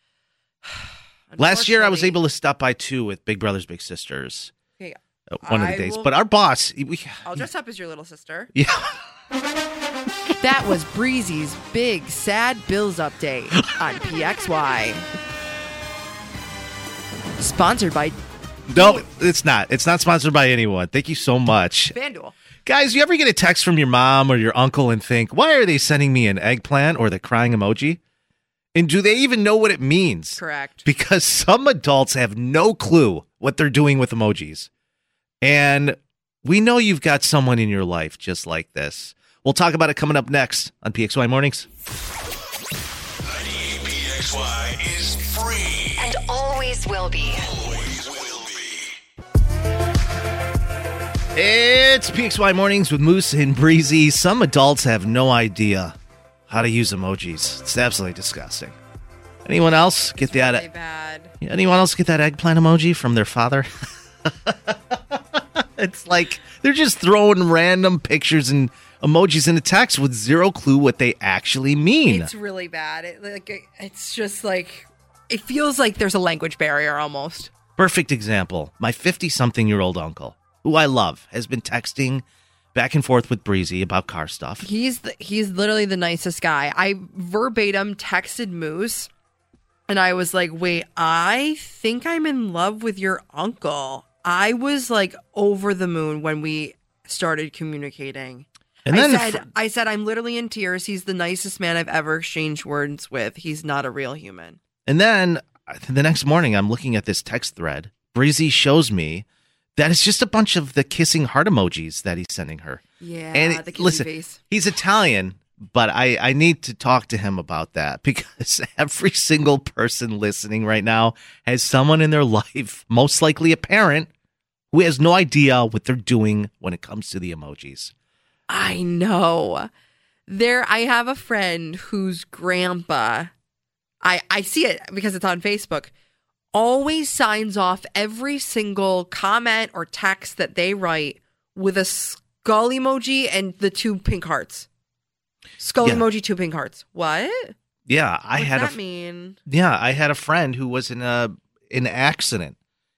I: Last year, I was
J: unfortunately-
I: able to stop by too with Big Brothers Big Sisters.
J: Okay,
I: uh, One of the
J: I
I: days.
J: will-
I: But our boss, we,
J: I'll dress up as your little sister.
I: yeah.
J: That was Breezy's big sad Bills update on P X Y. Sponsored by
I: No, it's not. It's not sponsored by anyone. Thank you so much.
J: FanDuel.
I: Guys, you ever get a text from your mom or your uncle and think, why are they sending me an eggplant or the crying emoji? And do they even know what it means?
J: Correct.
I: Because some adults have no clue what they're doing with emojis. And we know you've got someone in your life just like this. We'll talk about it coming up next on P X Y Mornings.
G: ninety-eight P X Y is free.
K: And always will be.
G: Always will be.
I: It's P X Y Mornings with Moose and Breezy. Some adults have no idea how to use emojis. It's absolutely disgusting. Anyone else get that?
J: Really bad.
I: Anyone else get that eggplant emoji from their father? It's like they're just throwing random pictures and emojis in a text with zero clue what they actually mean.
J: It's really bad. It, like, it- it's just like, it feels like there's a language barrier almost.
I: Perfect example. My fifty-something-year-old uncle, who I love, has been texting back and forth with Breezy about car stuff.
J: He's the, he's literally the nicest guy. I verbatim texted Moose, and I was like, "Wait, I think I'm in love with your uncle." I was like over the moon when we started communicating.
I: And
J: I
I: then
J: said, "I said I'm literally in tears. He's the nicest man I've ever exchanged words with. He's not a real human."
I: And then uh, the next morning, I'm looking at this text thread. Breezy shows me that it's just a bunch of the kissing heart emojis that he's sending her.
J: Yeah,
I: and
J: the kissy
I: listen,
J: face.
I: he's Italian, but I, I need to talk to him about that because every single person listening right now has someone in their life, most likely a parent, who has no idea what they're doing when it comes to the emojis.
J: I know. There, I have a friend whose grandpa, I, I see it because it's on Facebook, always signs off every single comment or text that they write with a skull emoji and the two pink hearts. Skull
I: Yeah.
J: emoji, two pink hearts. What?
I: Yeah, I
J: What's
I: had
J: that
I: a
J: mean?
I: yeah, I had a friend who was in a in an accident,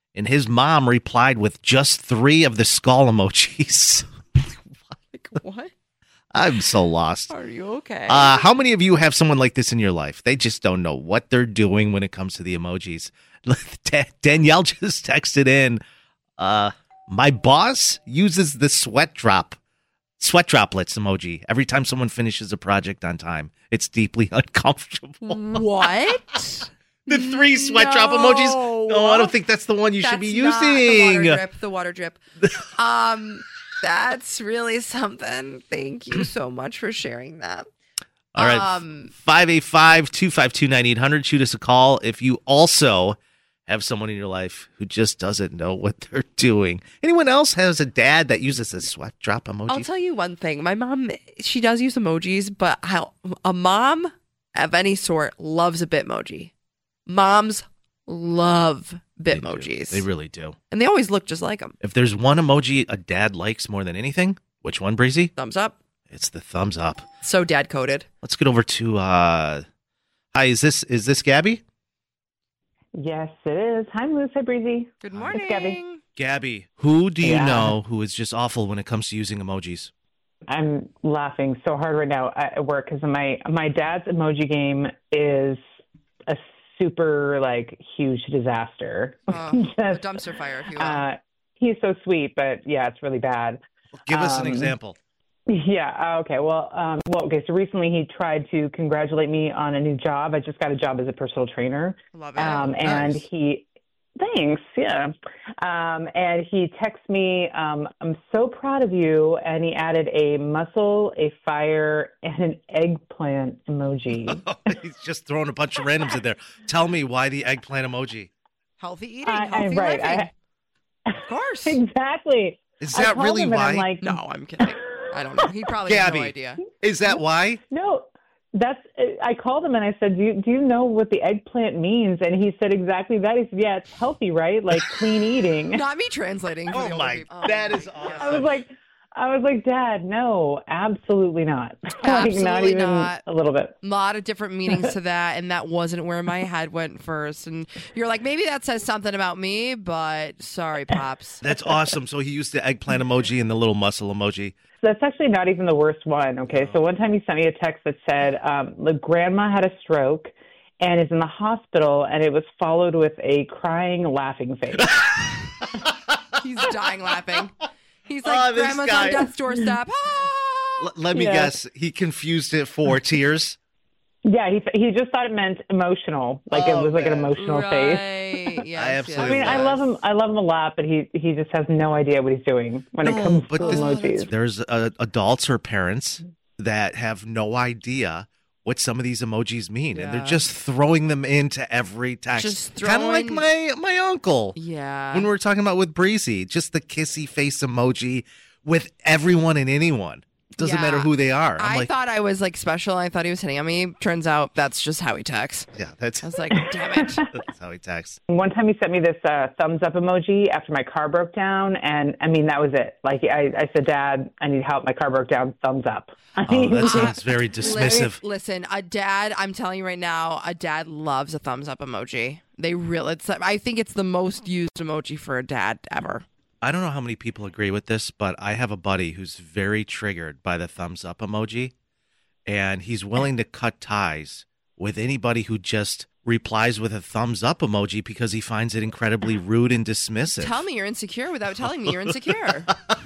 I: and his mom replied with just three of the skull emojis.
J: Like, what?
I: I'm so lost.
J: Are you okay?
I: Uh, how many of you have someone like this in your life? They just don't know what they're doing when it comes to the emojis. Danielle just texted in, uh, my boss uses the sweat drop, sweat droplets emoji every time someone finishes a project on time. It's deeply uncomfortable.
J: What?
I: The three sweat no. drop emojis? No, I don't think that's the one you
J: that's
I: should be
J: not
I: using.
J: The water drip, the water drip. um, that's really something. Thank you so much for sharing that.
I: All right,
J: um,
I: five eight five, two five two, nine eight hundred. Shoot us a call if you also have someone in your life who just doesn't know what they're doing. Anyone else has a dad that uses a sweat drop emoji?
J: I'll tell you one thing. My mom, she does use emojis, but how, a mom of any sort loves a Bitmoji. Moms love Bitmojis.
I: They, they really do.
J: And they always look just like them.
I: If there's one emoji a dad likes more than anything, which one, Breezy?
J: Thumbs up.
I: It's the thumbs up.
J: So dad coded.
I: Let's get over to, uh, hi, is this, is this Gabby?
O: Yes, it is. Hi, Moose. Hi, Breezy.
J: Good morning.
O: It's Gabby.
I: Gabby, who do you
O: yeah.
I: know who is just awful when it comes to using emojis?
O: I'm laughing so hard right now at work because my, my dad's emoji game is a super, like, huge disaster.
J: Uh,
O: Just,
J: a dumpster fire, if you will.
O: Uh, he's so sweet, but, yeah, it's really bad.
I: Well, give us
O: um,
I: an example.
O: Yeah. Okay. Well, um, well, okay. So recently he tried to congratulate me on a new job. I just got a job as a personal trainer.
J: Love it.
O: Um,
J: nice.
O: and he, thanks. Yeah. Um, and he texted me, um, I'm so proud of you. And he added a muscle, a fire, and an eggplant emoji.
I: He's just throwing a bunch of randoms in there. Tell me why the eggplant emoji.
J: Healthy eating,
O: I,
J: healthy
O: I, right.
J: living.
O: I,
J: of course.
O: Exactly.
I: Is that
O: I
I: really
O: him
I: why?
O: I'm like,
J: no, I'm kidding. I don't know. He probably
I: Gabby,
J: has no idea.
I: Is that why?
O: No, that's, I called him and I said, do you, do you know what the eggplant means? And he said exactly that. He said, yeah, it's healthy, right? Like clean eating.
J: Not me translating. For
I: Oh
J: the
I: my,
J: older people.
I: that is awesome.
O: I was like, I was like, Dad, no, absolutely not.
J: Absolutely
O: like, not even
J: not.
O: a little bit.
J: A lot of different meanings to that, and that wasn't where my head went first. And you're like, maybe that says something about me, but sorry, Pops.
I: That's awesome. So he used the eggplant emoji and the little muscle emoji.
O: So that's actually not even the worst one, okay? So one time he sent me a text that said, um, the grandma had a stroke and is in the hospital, and it was followed with a crying, laughing face.
J: He's dying laughing. He's
I: Oh,
J: like,
I: this
J: Grandma's
I: guy.
J: on death's doorstep. Ah!
I: L- let me
O: Yeah.
I: guess. He confused it for tears.
O: Yeah, he he just thought it meant emotional, like
I: Oh,
O: it was like an
I: man.
O: emotional face.
J: Right. Yes,
I: I
J: yes,
I: absolutely
O: I mean, I
J: yes.
O: love him. I love him a lot, but he he just has no idea what he's doing when it
I: No,
O: comes
I: but
O: to
I: this-
O: emojis.
I: There's uh, adults or parents that have no idea what some of these emojis mean, and they're
J: Yeah.
I: just throwing them into every text.
J: Just
I: Kind of like
J: throwing-
I: my my uncle.
J: Yeah.
I: When we were talking about with Breezy, just the kissy face emoji with everyone and anyone. Doesn't
J: Yeah.
I: matter who they are. I'm
J: I
I: like,
J: thought I was like special. I thought he was hitting on me. Turns out that's just how he texts.
I: yeah, that's,
J: I was like, damn it.
I: that's how he texts.
O: One time he sent me this uh, thumbs up emoji after my car broke down, and I mean that was it. Like I, I said, Dad, I need help. My car broke down. Thumbs up. I
I: Oh,
O: mean,
I: that sounds very dismissive.
J: Listen, listen, a dad, I'm telling you right now, a dad loves a thumbs up emoji. They really, it's, I think it's the most used emoji for a dad ever.
I: I don't know how many people agree with this, but I have a buddy who's very triggered by the thumbs up emoji, and he's willing to cut ties with anybody who just replies with a thumbs up emoji because he finds it incredibly rude and dismissive.
J: Tell me you're insecure without telling me you're insecure.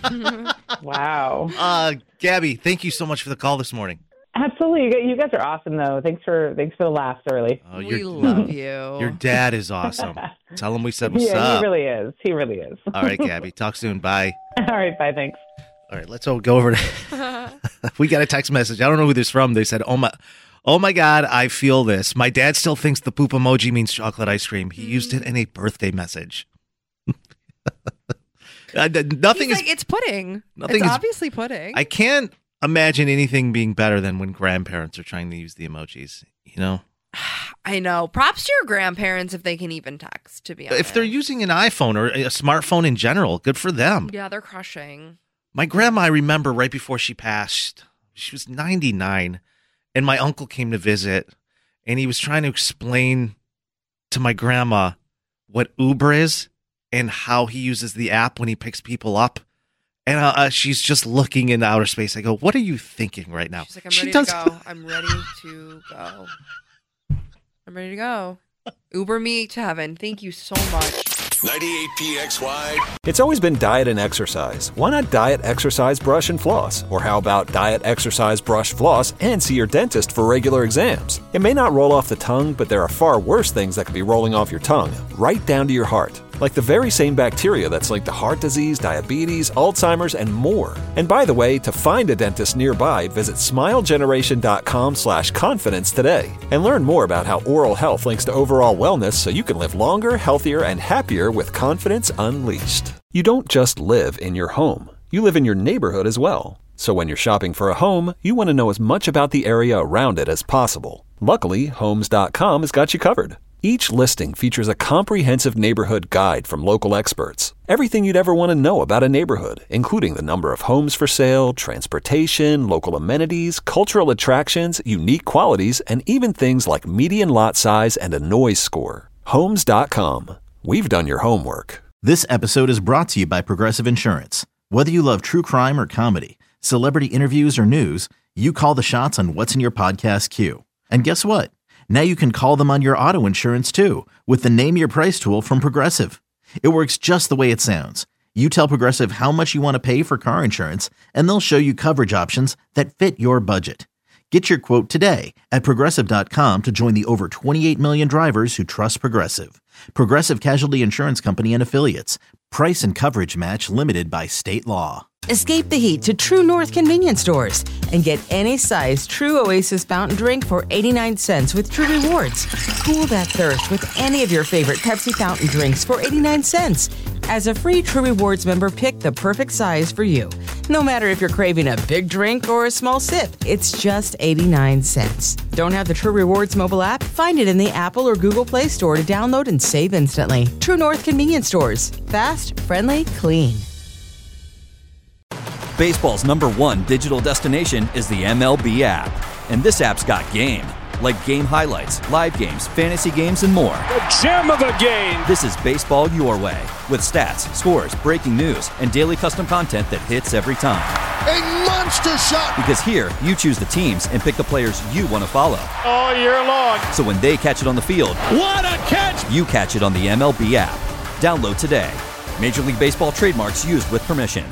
O: wow.
I: Uh, Gabby, thank you so much for the call this morning.
O: Absolutely. You guys, you guys are awesome, though. Thanks for thanks for the laughs early.
I: Oh,
J: we love you.
I: Your dad is awesome. Tell him we said what's
O: yeah,
I: up.
O: he really is. He really is.
I: All right, Gabby. Talk soon. Bye.
O: All right. Bye. Thanks.
I: All right, let's all go over to. We got a text message. I don't know who this from. They said, "Oh my, oh my God, I feel this. My dad still thinks the poop emoji means chocolate ice cream. He used it in a birthday message." uh, nothing
J: He's
I: is.
J: like, it's pudding.
I: Nothing
J: it's
I: is-
J: obviously pudding.
I: I can't imagine anything being better than when grandparents are trying to use the emojis. You know,
J: I know. Props to your grandparents if they can even text, to be honest.
I: if they're using an iPhone or a smartphone in general, good for them.
J: Yeah, they're crushing.
I: My grandma, I remember right before she passed, she was ninety-nine, and my uncle came to visit, and he was trying to explain to my grandma what Uber is, and how he uses the app when he picks people up. And uh, uh, she's just looking in outer space. I go, what are you thinking right now?
J: She's like, I'm
I: she
J: ready
I: does-
J: to go. I'm ready to go. I'm ready to go. Uber me to heaven. Thank you so much.
G: ninety-eight P X Y.
C: It's always been diet and exercise. Why not diet, exercise, brush, and floss? Or how about diet, exercise, brush, floss, and see your dentist for regular exams? It may not roll off the tongue, but there are far worse things that could be rolling off your tongue, right down to your heart. Like the very same bacteria that's linked to heart disease, diabetes, Alzheimer's, and more. And by the way, to find a dentist nearby, visit smilegeneration.com slash confidence today. And learn more about how oral health links to overall wellness so you can live longer, healthier, and happier with confidence unleashed. You don't just live in your home. You live in your neighborhood as well. So when you're shopping for a home, you want to know as much about the area around it as possible. Luckily, homes dot com has got you covered. Each listing features a comprehensive neighborhood guide from local experts. Everything you'd ever want to know about a neighborhood, including the number of homes for sale, transportation, local amenities, cultural attractions, unique qualities, and even things like median lot size and a noise score. homes dot com. We've done your homework.
F: This episode is brought to you by Progressive Insurance. Whether you love true crime or comedy, celebrity interviews or news, you call the shots on what's in your podcast queue. And guess what? Now you can call them on your auto insurance too with the Name Your Price tool from Progressive. It works just the way it sounds. You tell Progressive how much you want to pay for car insurance, and they'll show you coverage options that fit your budget. Get your quote today at Progressive dot com to join the over twenty-eight million drivers who trust Progressive. Progressive Casualty Insurance Company and Affiliates. Price and coverage match limited by state law.
L: Escape the heat to True North convenience stores and get any size True Oasis fountain drink for eighty-nine cents with True Rewards. Cool that thirst with any of your favorite Pepsi fountain drinks for eighty-nine cents. As a free True Rewards member, pick the perfect size for you. No matter if you're craving a big drink or a small sip, it's just eighty-nine cents. Don't have the True Rewards mobile app? Find it in the Apple or Google Play Store to download and save instantly. True North convenience stores. Fast, friendly, clean.
P: Baseball's number one digital destination is the M L B app. And this app's got game. Like game highlights, live games, fantasy games, and more.
Q: The gem of the game!
P: This is baseball your way. With stats, scores, breaking news, and daily custom content that hits every time.
Q: A monster shot!
P: Because here, you choose the teams and pick the players you want to follow.
Q: All year long.
P: So when they catch it on the field,
Q: what a catch!
P: You catch it on the M L B app. Download today. Major League Baseball trademarks used with permission.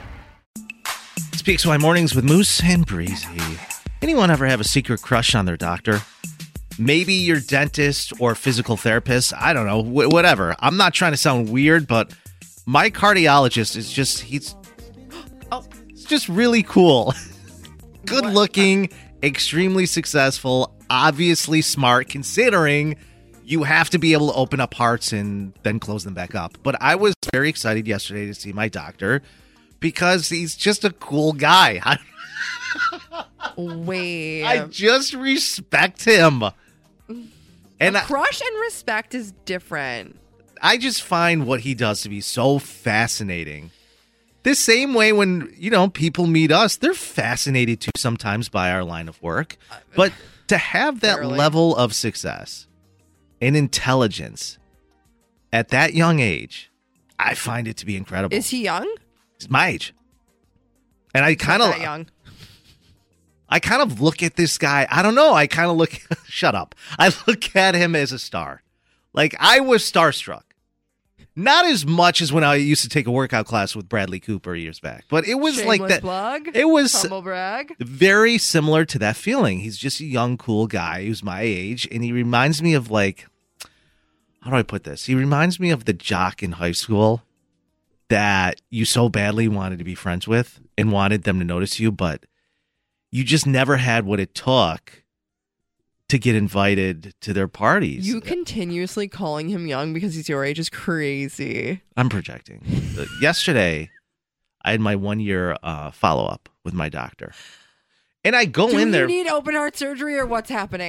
I: P X Y Mornings with Moose and Breezy. Anyone ever have a secret crush on their doctor? Maybe your dentist or physical therapist. I don't know. Wh- whatever. I'm not trying to sound weird, but my cardiologist is just, he's, oh, it's just really cool. Good looking, extremely successful, obviously smart, considering you have to be able to open up hearts and then close them back up. But I was very excited yesterday to see my doctor, because he's just a cool guy.
J: Wait.
I: I just respect him. And
J: a crush and respect is different.
I: I just find what he does to be so fascinating. The same way when, you know, people meet us, they're fascinated too sometimes by our line of work. But to have that
J: Barely.
I: level of success and intelligence at that young age, I find it to be incredible.
J: Is he young?
I: He's my age. And I kind of
J: Not that young.
I: I kind of look at this guy. I don't know. I kind of look shut up. I look at him as a star. Like, I was starstruck. Not as much as when I used to take a workout class with Bradley Cooper years back. But it was
J: Shameless
I: like that.
J: Plug.
I: It was
J: Humble brag.
I: very similar to that feeling. He's just a young, cool guy who's my age, and he reminds me of, like, how do I put this? He reminds me of the jock in high school that you so badly wanted to be friends with and wanted them to notice you, but you just never had what it took to get invited to their parties.
J: You continuously calling him young because he's your age is crazy.
I: I'm projecting. Uh, Yesterday, I had my one year uh, follow up with my doctor. And I go
J: Do
I: in there.
J: you need open heart surgery or what's happening?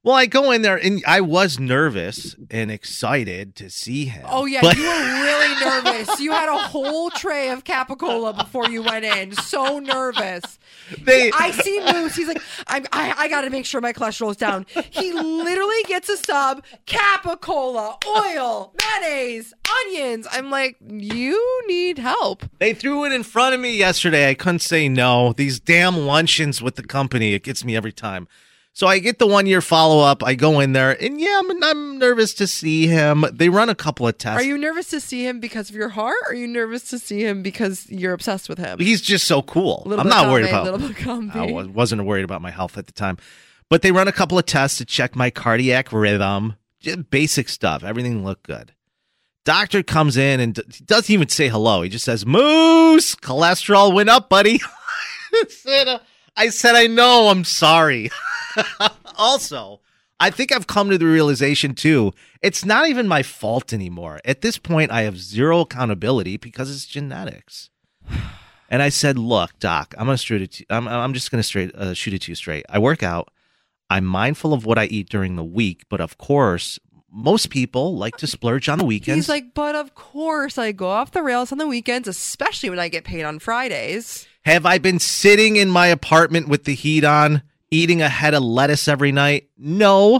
I: Well, I go in there, and I was nervous and excited to see him.
J: Oh, yeah,
I: but-
J: you were really nervous. You had a whole tray of Capicola before you went in. So nervous.
I: They-
J: I see Moose. He's like, I'm, I, I got to make sure my cholesterol is down. He literally gets a sub, Capicola, oil, mayonnaise, onions. I'm like, you need help.
I: They threw it in front of me yesterday. I couldn't say no. These damn luncheons with the company, it gets me every time. So I get the one-year follow-up. I go in there, and yeah, I'm, I'm nervous to see him. They run a couple of tests.
J: Are you nervous to see him because of your heart? Or are you nervous to see him because you're obsessed with him?
I: He's just so cool.
J: Little
I: I'm
J: bit
I: not worried
J: comfy,
I: about.
J: little bit comfy.
I: I was- wasn't worried about my health at the time, but they run a couple of tests to check my cardiac rhythm. Just basic stuff. Everything looked good. Doctor comes in and d- doesn't even say hello. He just says, "Moose, cholesterol went up, buddy." I said, uh, I said, I know. I'm sorry. Also, I think I've come to the realization, too, it's not even my fault anymore. At this point, I have zero accountability because it's genetics. And I said, look, doc, I'm going to shoot it to, I'm, I'm just going to straight uh, shoot it to you straight. I work out. I'm mindful of what I eat during the week. But, of course, most people like to splurge on the weekends.
J: He's like, but of course I go off the rails on the weekends, especially when I get paid on Fridays.
I: Have I been sitting in my apartment with the heat on, eating a head of lettuce every night? No.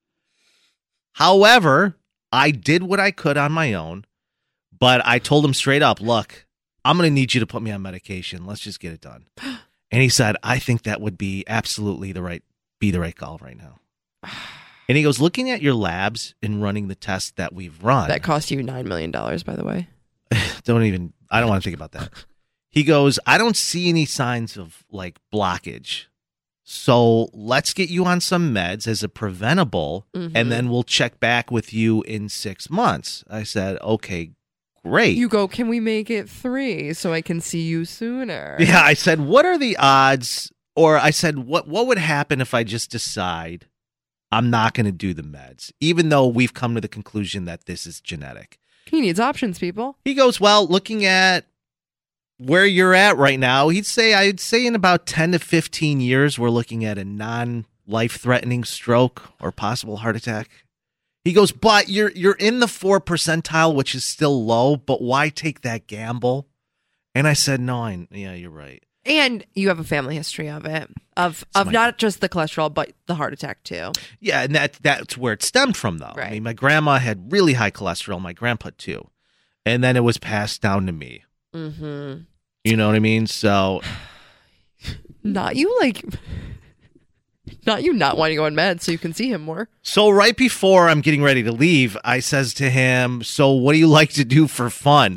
I: However, I did what I could on my own, but I told him straight up, look, I'm going to need you to put me on medication. Let's just get it done. And he said, I think that would be absolutely the right, be the right call right now. And he goes, looking at your labs and running the tests that we've run.
J: That cost you nine million dollars, by the way.
I: Don't even, I don't want to think about that. He goes, I don't see any signs of like blockage. So let's get you on some meds as a preventable,
J: Mhm.
I: and then we'll check back with you in six months. I said, okay, great.
J: You go, can we make it three so I can see you sooner?
I: Yeah, I said, what are the odds? Or I said, what what would happen if I just decide I'm not going to do the meds, even though we've come to the conclusion that this is genetic?
J: He needs options, people.
I: He goes, well, looking at where you're at right now, he'd say, I'd say in about ten to fifteen years, we're looking at a non-life-threatening stroke or possible heart attack. He goes, but you're you're in the four percentile, which is still low, but why take that gamble? And I said, no, I, yeah, you're right.
J: And you have a family history of it, of of
I: my-
J: not just the cholesterol, but the heart attack too.
I: Yeah, and that that's where it stemmed from, though. I mean, my grandma had really high cholesterol, my grandpa too. And then it was passed down to me.
J: Mm-hmm.
I: You know what I mean? So
J: Not you, like, not you not wanting to go on meds so you can see him more.
I: So right before I'm getting ready to leave, I says to him, so what do you like to do for fun?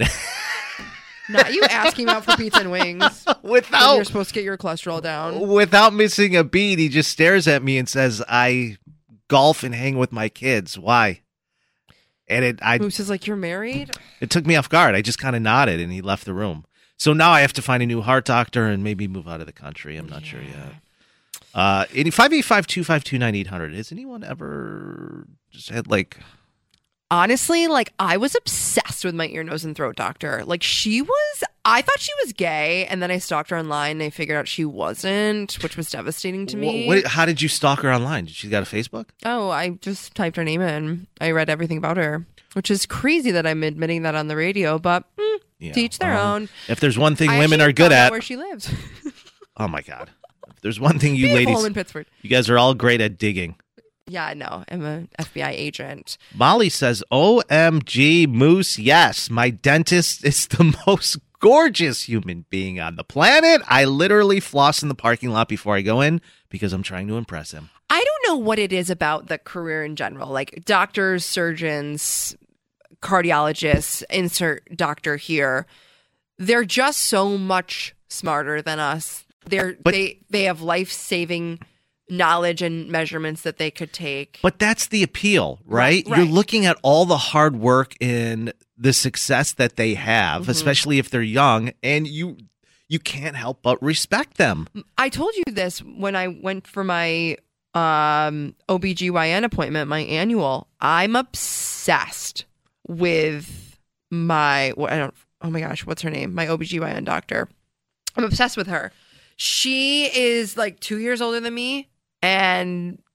J: Not you asking him out for pizza and wings.
I: Without
J: when you're supposed to get your cholesterol down.
I: Without missing a beat, he just stares at me and says, I golf and hang with my kids. Why? And it I
J: Moose is like, you're married?
I: it took me off guard. I just kind of nodded and he left the room. So now I have to find a new heart doctor and maybe move out of the country. I'm not yeah. sure yet. Uh, five eight five, two five two, nine eight hundred. Has anyone ever just had like...
J: Honestly, like, I was obsessed with my ear, nose, and throat doctor. Like, she was, I thought she was gay, and then I stalked her online, and I figured out she wasn't, which was devastating to me.
I: What, what, how did you stalk her online? Did she got a Facebook?
J: Oh, I just typed her name in. I read everything about her, which is crazy that I'm admitting that on the radio, but mm,
I: Yeah,
J: to each their
I: um,
J: own.
I: If there's one thing
J: I
I: women
J: actually
I: are good
J: found out
I: at...
J: where she lives.
I: Oh, my God. If there's one thing you
J: Beautiful
I: ladies...
J: home in Pittsburgh.
I: You guys are all great at digging.
J: Yeah, I know. I'm an F B I agent.
I: Molly says, O M G, Moose, yes, my dentist is the most gorgeous human being on the planet. I literally floss in the parking lot before I go in because I'm trying to impress him.
J: I don't know what it is about the career in general, like doctors, surgeons, cardiologists, insert doctor here. They're just so much smarter than us. They're
I: But-
J: they they have life-saving knowledge and measurements that they could take.
I: But that's the appeal, right?
J: Right, right.
I: You're looking at all the hard work and the success that they have,
J: Mhm.
I: especially if they're young, and you you can't help but respect them.
J: I told you this when I went for my um, O B G Y N appointment, my annual. I'm obsessed with my, what I don't, oh my gosh, what's her name? My O B G Y N doctor. I'm obsessed with her. She is like two years older than me. And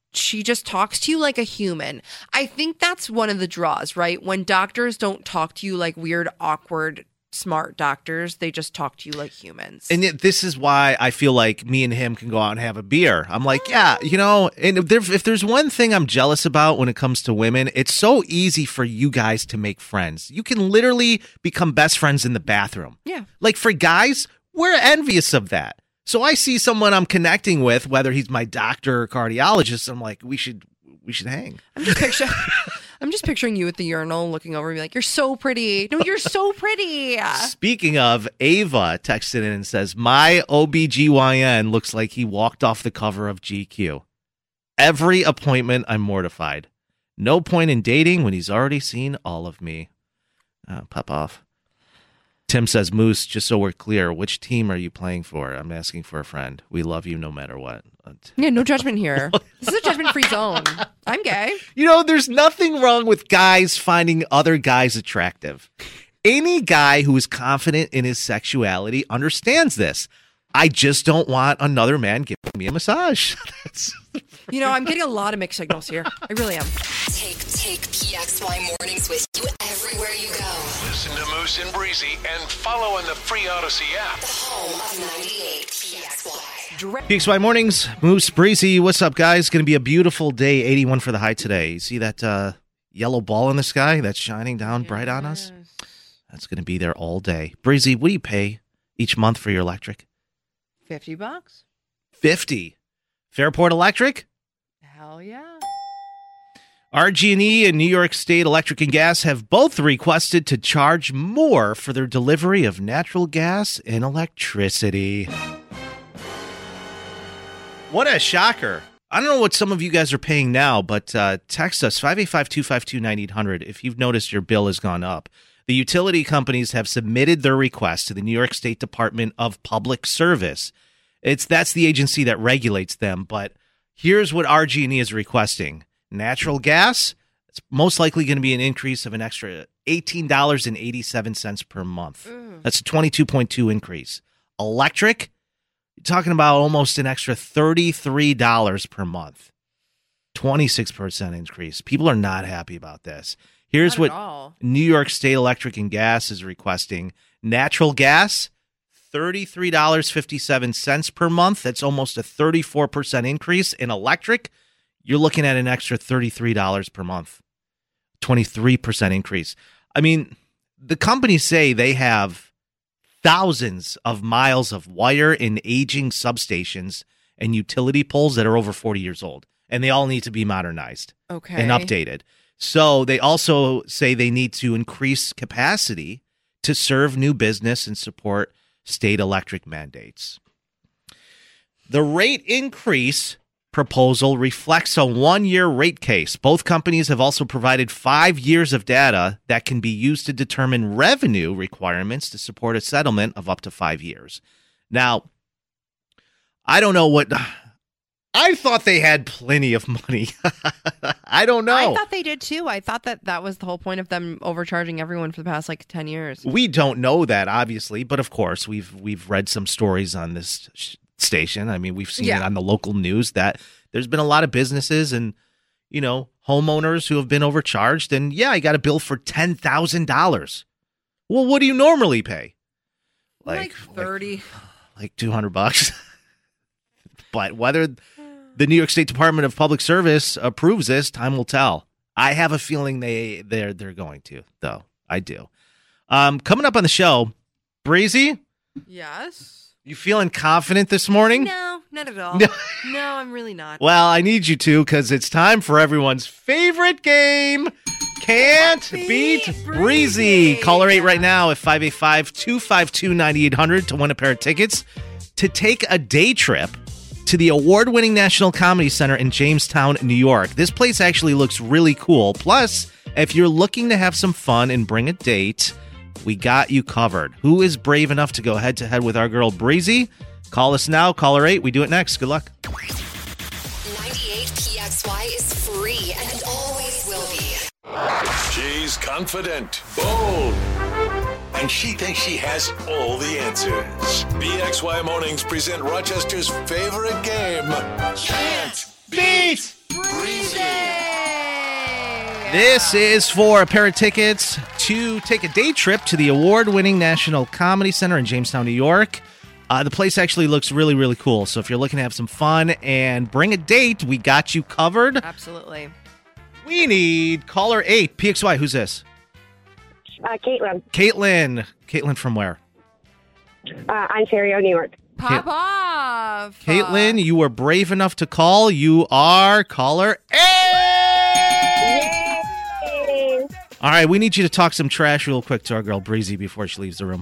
J: she just talks to you like a human. I think that's one of the draws, right? When doctors don't talk to you like weird, awkward, smart doctors, they just talk to you like humans.
I: And yet this is why I feel like me and him can go out and have a beer. I'm like, yeah, you know, and if, there, if there's one thing I'm jealous about when it comes to women, it's so easy for you guys to make friends. You can literally become best friends in the bathroom.
J: Yeah.
I: Like for guys, we're envious of that. So I see someone I'm connecting with, whether he's my doctor or cardiologist, I'm like, we should we should hang.
J: I'm just picturing I'm just picturing you at the urinal looking over and be like, you're so pretty. No, you're so pretty.
I: Speaking of, Ava texted in and says, my O B G Y N looks like he walked off the cover of G Q. Every appointment, I'm mortified. No point in dating when he's already seen all of me. Uh, pop off. Tim says, Moose, just so we're clear, which team are you playing for? I'm asking for a friend. We love you no matter what.
J: Yeah, no judgment here. This is a judgment-free zone. I'm gay.
I: You know, there's nothing wrong with guys finding other guys attractive. Any guy who is confident in his sexuality understands this. I just don't want another man giving me a massage. That's...
J: You know, I'm getting a lot of mixed signals here. I really am.
K: Take, take P X Y Mornings with you everywhere you go.
Q: Listen to Moose and Breezy and follow in the free Odyssey app.
K: The home of ninety-eight P X Y.
I: P X Y Mornings, Moose, Breezy, what's up, guys? Going to be a beautiful day, eighty-one for the high today. You see that uh, yellow ball in the sky that's shining down yes. bright on us? That's going to be there all day. Breezy, what do you pay each month for your electric?
J: fifty bucks.
I: fifty. Fairport Electric?
J: Hell yeah.
I: R G and E and New York State Electric and Gas have both requested to charge more for their delivery of natural gas and electricity. What a shocker. I don't know what some of you guys are paying now, but uh, text us five eight five, two five two, nine eight hundred if you've noticed your bill has gone up. The utility companies have submitted their request to the New York State Department of Public Service. It's that's the agency that regulates them, but here's what R G and E is requesting. Natural gas, it's most likely going to be an increase of an extra eighteen dollars and eighty-seven cents per month. Mm. That's a twenty-two point two increase. Electric, you're talking about almost an extra thirty-three dollars per month. twenty-six percent increase. People are not happy about this. Here's what New York State Electric and Gas is requesting. Natural gas, thirty-three dollars and fifty-seven cents per month. That's almost a thirty-four percent increase. In electric, you're looking at an extra thirty-three dollars per month. twenty-three percent increase. I mean, the companies say they have thousands of miles of wire in aging substations and utility poles that are over forty years old, and they all need to be modernized
J: okay.
I: and updated. So they also say they need to increase capacity to serve new business and support state electric mandates. The rate increase proposal reflects a one-year rate case. Both companies have also provided five years of data that can be used to determine revenue requirements to support a settlement of up to five years. Now, I don't know what... I thought they had plenty of money. I don't know.
J: I thought they did too. I thought that that was the whole point of them overcharging everyone for the past like ten years.
I: We don't know that, obviously, but of course, we've we've read some stories on this sh- station. I mean, we've seen yeah. it on the local news that there's been a lot of businesses and, you know, homeowners who have been overcharged. And yeah, I got a bill for ten thousand dollars. Well, what do you normally pay?
J: Like, like thirty.
I: Like, like two hundred bucks. But whether the New York State Department of Public Service approves this, time will tell. I have a feeling they they're they're going to, though. I do. Um, coming up on the show, Breezy.
J: Yes.
I: You feeling confident this morning?
J: No, not at all. No, no I'm really not.
I: Well, I need you to, because it's time for everyone's favorite game. Can't beat, beat Breezy. Breezy. Call her eight right now at five eight five, two five two, nine eight hundred to win a pair of tickets to take a day trip to the award-winning National Comedy Center in Jamestown, New York. This place actually looks really cool. Plus, if you're looking to have some fun and bring a date, we got you covered. Who is brave enough to go head-to-head with our girl Breezy? Call us now. Call her eight. We do it next. Good luck.
K: ninety-eight P X Y is free and always will be.
G: She's confident, bold, and she thinks she has all the answers. P X Y Mornings present Rochester's favorite game, Can't Beat
J: Breezy.
I: This is for a pair of tickets to take a day trip to the award-winning National Comedy Center in Jamestown, New York. Uh, the place actually looks really, really cool. So if you're looking to have some fun and bring a date, we got you covered.
J: Absolutely.
I: We need caller eight. P X Y, who's this?
R: Uh, Caitlin.
I: Caitlin. Caitlin from where?
R: Uh, Ontario, New York.
J: Pop off.
I: Caitlin, you were brave enough to call. You are caller eight.
R: Yay!
I: All right, we need you to talk some trash real quick to our girl Breezy before she leaves the room.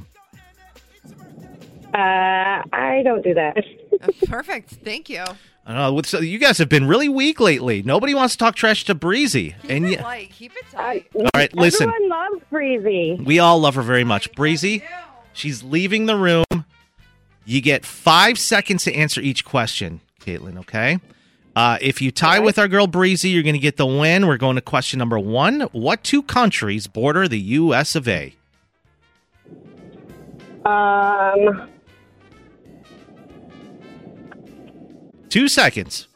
R: Uh, I don't do that.
J: Perfect. Thank you.
I: I don't know. What's, you guys have been really weak lately. Nobody wants to talk trash to Breezy.
J: Keep
I: and
J: it
I: y-
J: light. Keep it tight.
I: All right, listen.
R: Everyone loves Breezy.
I: We all love her very much. Breezy, she's leaving the room. You get five seconds to answer each question, Caitlin, okay? Uh, if you tie with our girl Breezy, you're going to get the win. We're going to question number one. What two countries border the U S of A?
R: Um,
I: Two seconds.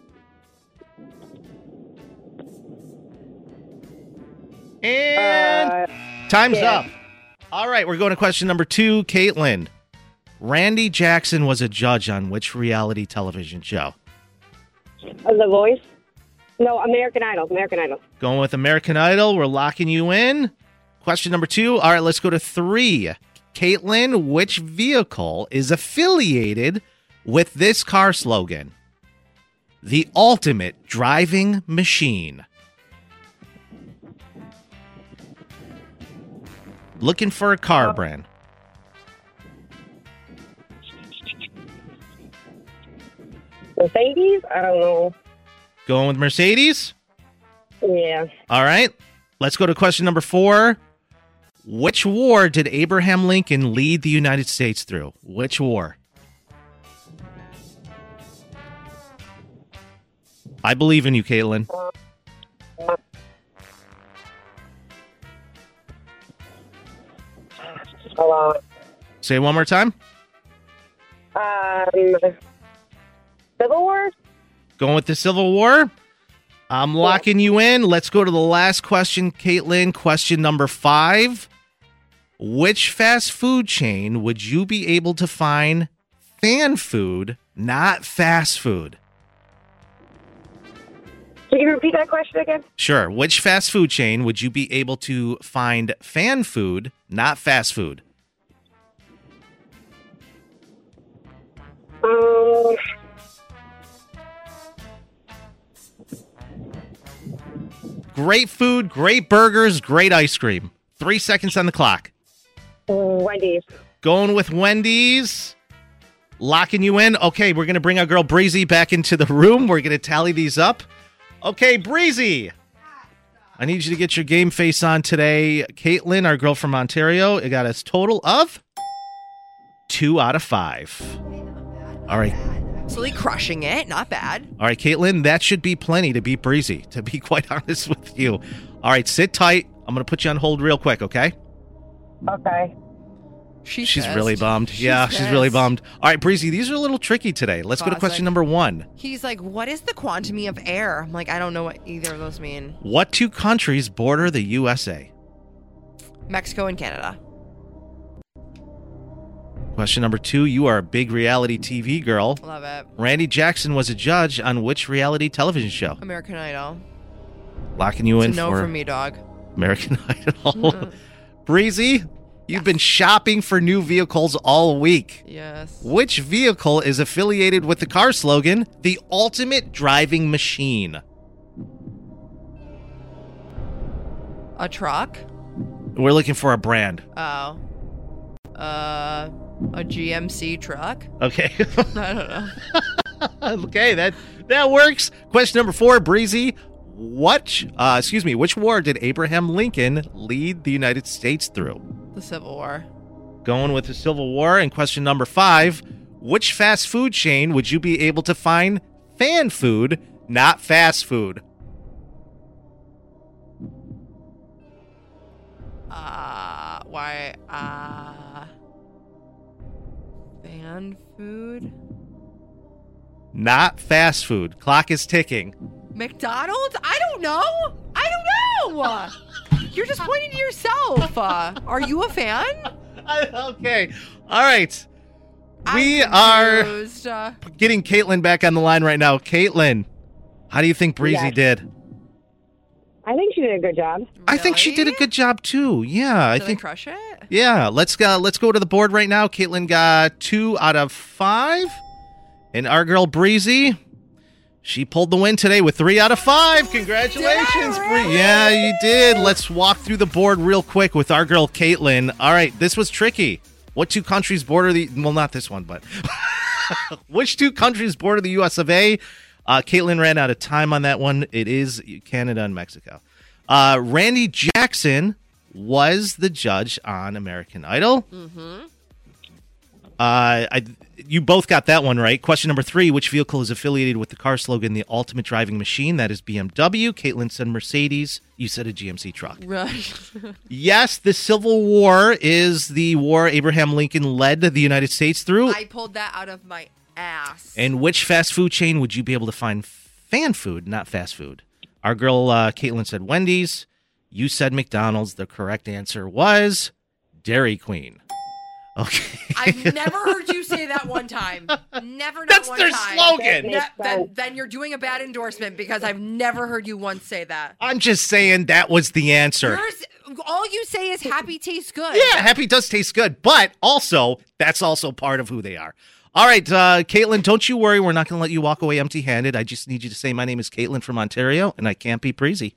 I: And
R: uh,
I: time's
R: yeah.
I: up. All right, we're going to question number two. Caitlin, Randy Jackson was a judge on which reality television show?
R: uh, The Voice? No, American Idol. American Idol.
I: Going with American Idol. We're locking you in. Question number two. All right, let's go to three. Caitlin, which vehicle is affiliated with this car slogan? The ultimate driving machine. Looking for a car brand.
R: Mercedes? I don't know.
I: Going with Mercedes?
R: Yeah.
I: All right. Let's go to question number four. Which war did Abraham Lincoln lead the United States through? Which war? I believe in you, Caitlin.
R: Hold on.
I: Say it one more time.
R: Um, Civil War?
I: Going with the Civil War. I'm locking you in. Let's go to the last question, Caitlin. Question number five. Which fast food chain would you be able to find fan food, not fast food?
R: Can you repeat that question again?
I: Sure. Which fast food chain would you be able to find fan food, not fast food?
R: Um,
I: Great food, great burgers, great ice cream. Three seconds on the clock.
R: Wendy's.
I: Going with Wendy's. Locking you in. Okay, we're going to bring our girl Breezy back into the room. We're going to tally these up. Okay, Breezy. I need you to get your game face on today. Caitlin, our girl from Ontario, it got us total of two out of five. All right.
J: Absolutely crushing it. Not bad.
I: All right, Caitlin, that should be plenty to beat Breezy, to be quite honest with you. All right, sit tight. I'm going to put you on hold real quick, okay?
R: Okay.
J: She's,
I: she's
J: pissed.
I: really bummed.
J: She's
I: yeah,
J: pissed.
I: she's really bummed. All right, Breezy, these are a little tricky today. Let's go to
J: Classic.
I: question number one.
J: He's like, what is the quantity of air? I'm like, I don't know what either of those mean.
I: What two countries border the U S A?
J: Mexico and Canada.
I: Question number two. You are a big reality T V girl.
J: Love it.
I: Randy Jackson was a judge on which reality television show?
J: American Idol.
I: Locking you
J: It's
I: in
J: a no
I: for
J: from me, dog.
I: American Idol. Breezy, you've been shopping for new vehicles all week.
J: Yes.
I: Which vehicle is affiliated with the car slogan, the ultimate driving machine?
J: A truck?
I: We're looking for a brand.
J: Oh. Uh, a G M C truck?
I: Okay.
J: I don't know.
I: Okay, that that works. Question number four, Breezy. What, uh, excuse me, which war did Abraham Lincoln lead the United States through?
J: The Civil War.
I: Going with the Civil War. And question number five, which fast food chain would you be able to find fan food, not fast food?
J: Uh, why, uh, fan food?
I: Not fast food. Clock is ticking.
J: McDonald's? I don't know. I don't You're just pointing to yourself. Uh, are you a fan?
I: Okay. All right. We
J: I'm
I: are
J: confused. Uh,
I: getting Caitlin back on the line right now. Caitlin, how do you think Breezy
R: Yes.
I: did?
R: I think she did a good job.
I: I think she did a good job too. Yeah, I
J: did I
I: think.
J: crush it?
I: Yeah, let's go. Let's go to the board right now. Caitlin got two out of five, and our girl Breezy, she pulled the win today with three out of five. Congratulations, Breezy! Yeah, you did. Let's walk through the board real quick with our girl Caitlin. All right, this was tricky. What two countries border the? Well, not this one, but which two countries border the U S of A? Uh, Caitlin ran out of time on that one. It is Canada and Mexico. Uh, Randy Jackson was the judge on American Idol.
J: Mm-hmm.
I: Uh, I, you both got that one right. Question number three, which vehicle is affiliated with the car slogan, the ultimate driving machine? That is B M W. Caitlin said Mercedes. You said a G M C truck.
J: Right.
I: Yes, the Civil War is the war Abraham Lincoln led the United States through.
J: I pulled that out of my ass.
I: And which fast food chain would you be able to find fan food, not fast food? Our girl uh, Caitlin said Wendy's. You said McDonald's. The correct answer was Dairy Queen. Okay.
J: I've never heard you say that one time. Never. Not
I: That's
J: one
I: their
J: time.
I: slogan.
J: Ne- then, then you're doing a bad endorsement because I've never heard you once say that.
I: I'm just saying that was the answer.
J: Yours, all you say is happy tastes good.
I: Yeah, happy does taste good, but also that's also part of who they are. All right, uh, Caitlin, don't you worry. We're not going to let you walk away empty-handed. I just need you to say my name is Caitlin from Ontario, and I can't beat Breezy.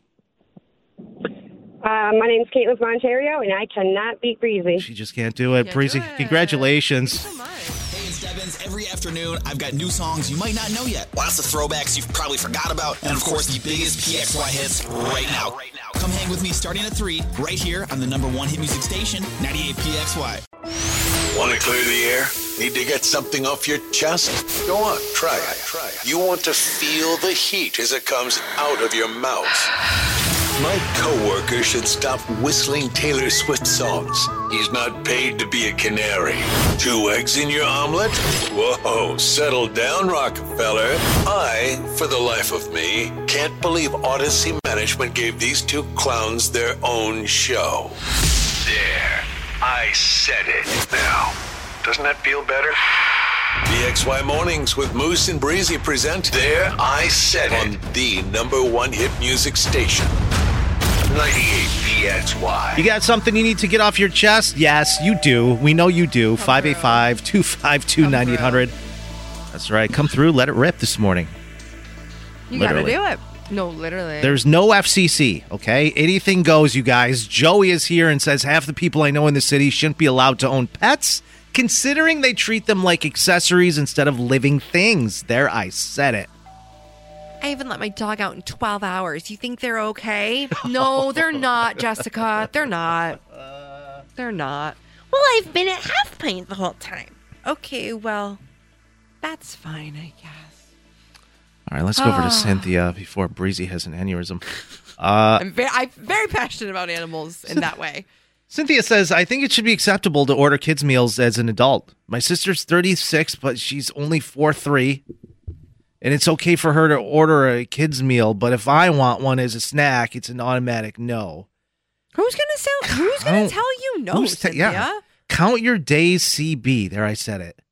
R: Uh, my name's Caitlin from Ontario, and I cannot beat Breezy.
I: She just can't do it. Breezy, congratulations.
S: Hey, it's Devins. Every afternoon, I've got new songs you might not know yet. Lots of throwbacks you've probably forgot about. And, of course, the biggest P X Y hits right now. Come hang with me starting at three, right here on the number one hit music station, ninety-eight P X Y.
G: Want to clear the air? Need to get something off your chest? Go on, try it. Try it. You want to feel the heat as it comes out of your mouth. My coworker should stop whistling Taylor Swift songs. He's not paid to be a canary. Two eggs in your omelet? Whoa, settle down, Rockefeller. I, for the life of me, can't believe Odyssey Management gave these two clowns their own show. There, I said it. Now, doesn't that feel better? P X Y Mornings with Moose and Breezy present There I Said It on the number one hit music station, ninety-eight P X Y.
I: You got something you need to get off your chest? Yes, you do. We know you do. five eight five, two five two, nine eight hundred. That's right. Come through. Let it rip this morning.
J: You
I: Literally.
J: gotta do it. No, literally.
I: There's no F C C, okay? Anything goes, you guys. Joey is here and says half the people I know in the city shouldn't be allowed to own pets, considering they treat them like accessories instead of living things. There, I said it.
J: I haven't let my dog out in twelve hours. You think they're okay? No, they're not, Jessica. They're not. They're not. Well, I've been at half pint the whole time. Okay, well, that's fine, I guess.
I: All right, let's go over
J: Ah.
I: to Cynthia before Breezy has an aneurysm. Uh,
J: I'm very, I'm very passionate about animals in that way.
I: Cynthia says, I think it should be acceptable to order kids' meals as an adult. My sister's thirty-six, but she's only four three. And it's okay for her to order a kid's meal, but if I want one as a snack, it's an automatic no.
J: Who's gonna sell? Who's gonna
I: Count-
J: tell you no,
I: who's te-
J: Cynthia?
I: yeah. Count your days, C B. There, I said it.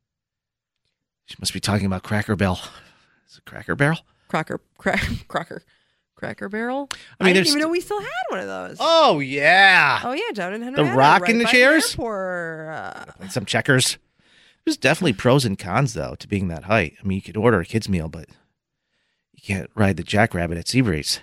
I: She must be talking about Cracker Barrel. Is it Cracker Barrel?
J: Cracker, crack, cracker, Cracker Barrel.
I: I mean,
J: I didn't
I: there's
J: even
I: st-
J: know we still had one of those.
I: Oh, yeah.
J: Oh yeah, down in
I: The
J: Henrietta,
I: rock
J: right
I: in the
J: by
I: chairs?
J: airport. Uh,
I: Like some checkers. There's definitely pros and cons, though, to being that height. I mean, you could order a kid's meal, but you can't ride the Jackrabbit at Seabreeze.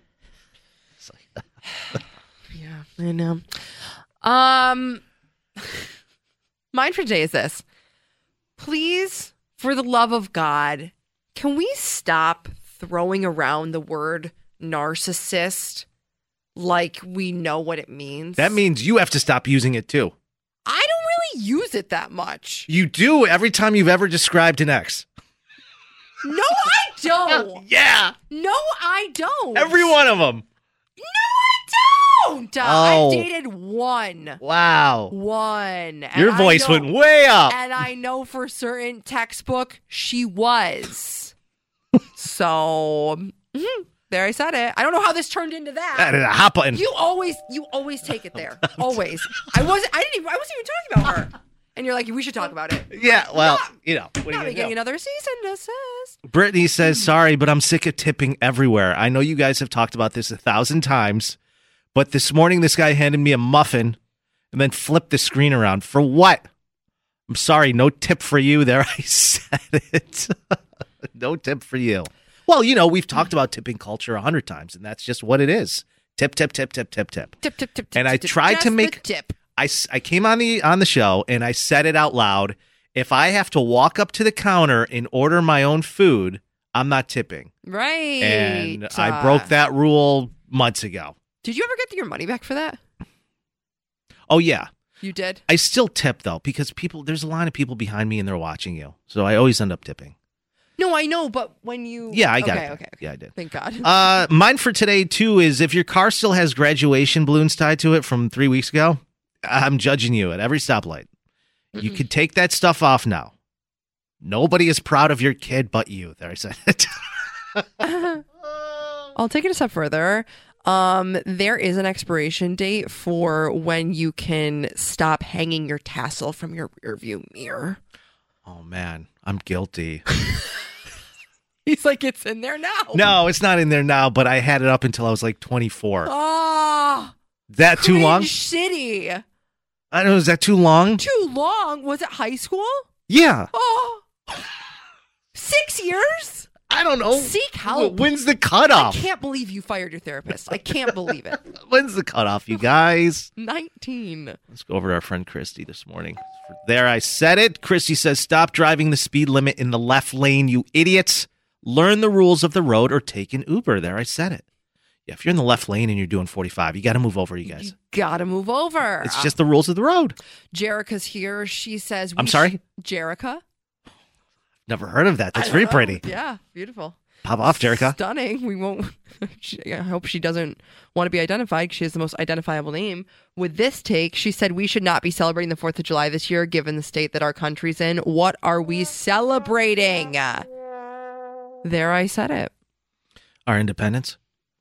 J: yeah, I know. Um, mine for today is this. Please, for the love of God, can we stop throwing around the word narcissist like we know what it means?
I: That means you have to stop using it, too.
J: I don't really use it that much.
I: You do every time you've ever described an ex.
J: No, I don't.
I: Yeah.
J: No, I don't.
I: Every one of them.
J: Don't. Uh,
I: Oh.
J: I've dated one.
I: Wow.
J: One. And
I: Your
J: I
I: voice
J: know-
I: went way up.
J: And I know for certain textbook she was. So mhm, There, I said it. I don't know how this turned into that.
I: That is a hot button.
J: You always, you always take it there. Always. I wasn't. I didn't even. I wasn't even talking about her. And you're like, we should talk about it.
I: Yeah, well, you know. What are you
J: Now
I: gonna
J: we're getting
I: do?
J: another cease and desist.
I: Brittany says, sorry, but I'm sick of tipping everywhere. I know you guys have talked about this a thousand times, but this morning this guy handed me a muffin and then flipped the screen around. For what? I'm sorry, no tip for you. There, I said it. No tip for you. Well, you know, we've talked about tipping culture a hundred times, and that's just what it is. Tip, tip, tip, tip, tip, tip.
J: Tip, tip, tip,
I: And
J: tip,
I: I
J: tip,
I: tried
J: just
I: to
J: the
I: make
J: tip.
I: I, s- I came on the on the show and I said it out loud. If I have to walk up to the counter and order my own food, I'm not tipping.
J: Right.
I: And I broke that rule months ago.
J: Did you ever get your money back for that?
I: Oh yeah.
J: You did?
I: I still tip though because people there's a line of people behind me and they're watching you. So I always end up tipping.
J: No, I know, but when you...
I: Yeah, I got
J: okay,
I: it.
J: Okay, okay.
I: Yeah, I did.
J: Thank God.
I: Uh, mine for today too is if your car still has graduation balloons tied to it from three weeks ago, I'm judging you at every stoplight. You could take that stuff off now. Nobody is proud of your kid but you. There, I said it.
J: I'll take it a step further. Um, there is an expiration date for when you can stop hanging your tassel from your rearview mirror.
I: Oh man, I'm guilty.
J: He's like, it's in there now.
I: No, it's not in there now, but I had it up until I was like twenty-four.
J: Oh,
I: that too long?
J: City.
I: I don't know. Is that too long?
J: Too long? Was it high school?
I: Yeah.
J: Oh, six years?
I: I don't know.
J: Seek help.
I: When's the cutoff?
J: I can't believe you fired your therapist. I can't believe it.
I: When's the cutoff, you guys?
J: nineteen.
I: Let's go over to our friend Christy this morning. There, I said it. Christy says, stop driving the speed limit in the left lane, you idiots. Learn the rules of the road or take an Uber. There, I said it. Yeah, if you're in the left lane and you're doing forty-five, you got to move over, you guys.
J: You gotta move over.
I: It's just the rules of the road.
J: Jerica's here. She says... we
I: I'm sorry?
J: sh- Jerica?
I: Never heard of that. That's
J: I
I: very
J: don't know.
I: pretty.
J: Yeah, beautiful.
I: Pop off, Jerica.
J: Stunning. We won't... she, I hope she doesn't want to be identified. She has the most identifiable name. With this take, she said we should not be celebrating the fourth of July this year, given the state that our country's in. What are we celebrating? There, I said it.
I: Our independence.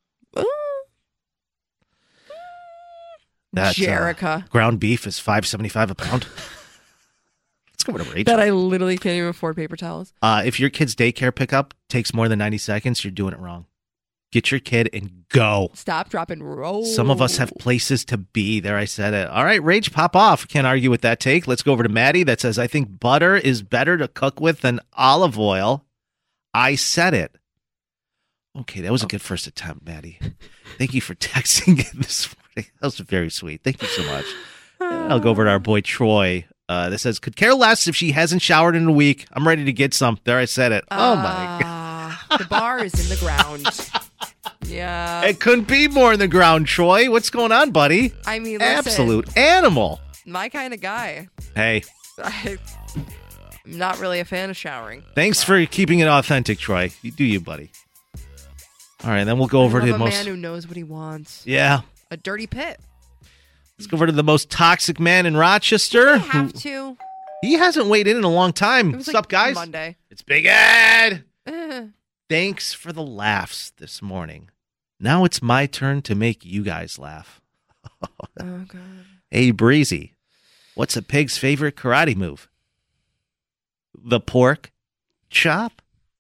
I: That,
J: Jerica.
I: Uh, ground beef is five seventy-five a pound. Let's go over to Rachel.
J: That I literally can't even afford paper towels.
I: Uh, if your kid's daycare pickup takes more than ninety seconds, you're doing it wrong. Get your kid and go.
J: Stop, drop, and roll.
I: Some of us have places to be. There, I said it. All right, Rach, pop off. Can't argue with that take. Let's go over to Maddie that says, I think butter is better to cook with than olive oil. I said it. Okay, that was a good first attempt, Maddie. Thank you for texting it this morning. That was very sweet. Thank you so much. I'll go over to our boy Troy. Uh, that says, could care less if she hasn't showered in a week. I'm ready to get some. There, I said it. Oh, my God.
J: The bar is in the ground. Yeah.
I: It couldn't be more in the ground, Troy. What's going on, buddy?
J: I mean, listen,
I: absolute animal.
J: My kind of guy.
I: Hey.
J: I, I'm not really a fan of showering.
I: Thanks for keeping it authentic, Troy. You do you, buddy. All right, then we'll go over
J: I love
I: to
J: a
I: the most.
J: man who knows what he wants.
I: Yeah.
J: A dirty pit.
I: Let's go over to the most toxic man in Rochester.
J: I have
I: who,
J: to.
I: He hasn't weighed in in a long time.
J: It was
I: What's
J: like
I: up, guys?
J: Monday.
I: It's Big Ed.
J: Eh.
I: Thanks for the laughs this morning. Now it's my turn to make you guys laugh.
J: Oh, God.
I: Hey, Breezy, what's a pig's favorite karate move? The pork chop?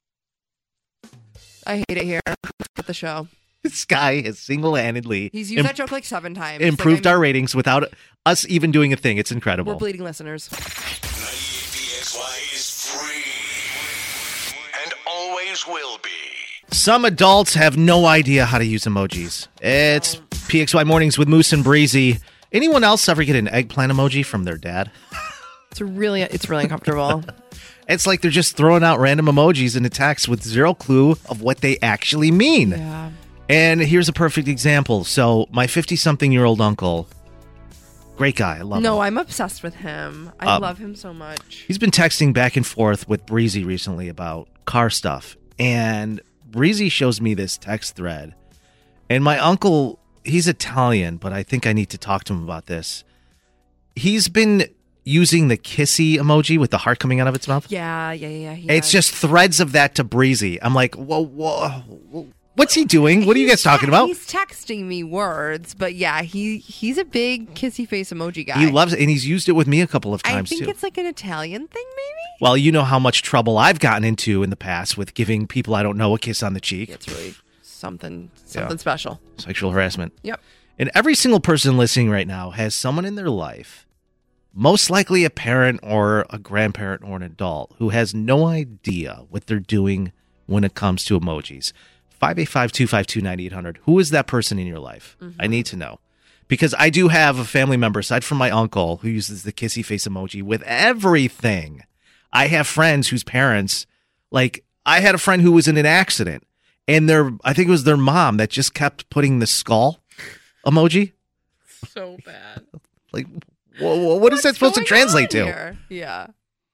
J: I hate it here at the show.
I: This guy has single-handedly
J: He's used
I: imp-
J: that joke like seven times.
I: improved
J: like,
I: our ratings without us even doing a thing. It's incredible.
J: We're bleeding listeners.
G: P X Y is free and always will be.
I: Some adults have no idea how to use emojis. It's P X Y Mornings with Moose and Breezy. Anyone else ever get an eggplant emoji from their dad?
J: It's really, it's really uncomfortable.
I: It's like they're just throwing out random emojis in a text with zero clue of what they actually mean.
J: Yeah.
I: And here's a perfect example. So my fifty-something-year-old uncle, great guy, I love him.
J: No, I'm obsessed with him. I
I: Um,
J: love him so much.
I: He's been texting back and forth with Breezy recently about car stuff. And Breezy shows me this text thread. And my uncle, he's Italian, but I think I need to talk to him about this. He's been using the kissy emoji with the heart coming out of its mouth.
J: Yeah, yeah, yeah. he
I: It's
J: has.
I: just threads of that to Breezy. I'm like, whoa, whoa, whoa. What's he doing? What are you guys talking about?
J: He's texting me words, but yeah, he he's a big kissy face emoji guy.
I: He loves it, and he's used it with me a couple of
J: I
I: times,
J: think
I: too.
J: it's like an Italian thing, maybe?
I: Well, you know how much trouble I've gotten into in the past with giving people I don't know a kiss on the cheek.
J: It's really something something
I: Yeah.
J: special.
I: Sexual harassment.
J: Yep.
I: And every single person listening right now has someone in their life, most likely a parent or a grandparent or an adult, who has no idea what they're doing when it comes to emojis. five eight five, two five two, nine eight hundred. Who is that person in your life?
J: Mm-hmm.
I: I need to know. Because I do have a family member, aside from my uncle, who uses the kissy face emoji with everything. I have friends whose parents, like, I had a friend who was in an accident, and their, I think it was their mom that just kept putting the skull emoji.
J: So bad.
I: Like, wh- wh- what is that supposed to
J: going
I: translate to?
J: on here? Yeah.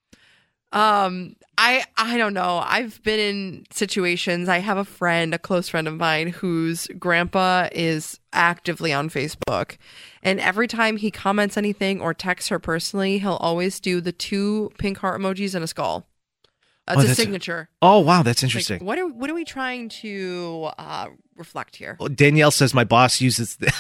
J: Um, I I don't know. I've been in situations. I have a friend, a close friend of mine, whose grandpa is actively on Facebook, and every time he comments anything or texts her personally, he'll always do the two pink heart emojis and a skull. That's
I: Oh,
J: a
I: that's-
J: signature.
I: Oh, wow, that's
J: Like,
I: interesting.
J: what are what are we trying to uh, reflect here?
I: Well, Danielle says my boss uses the,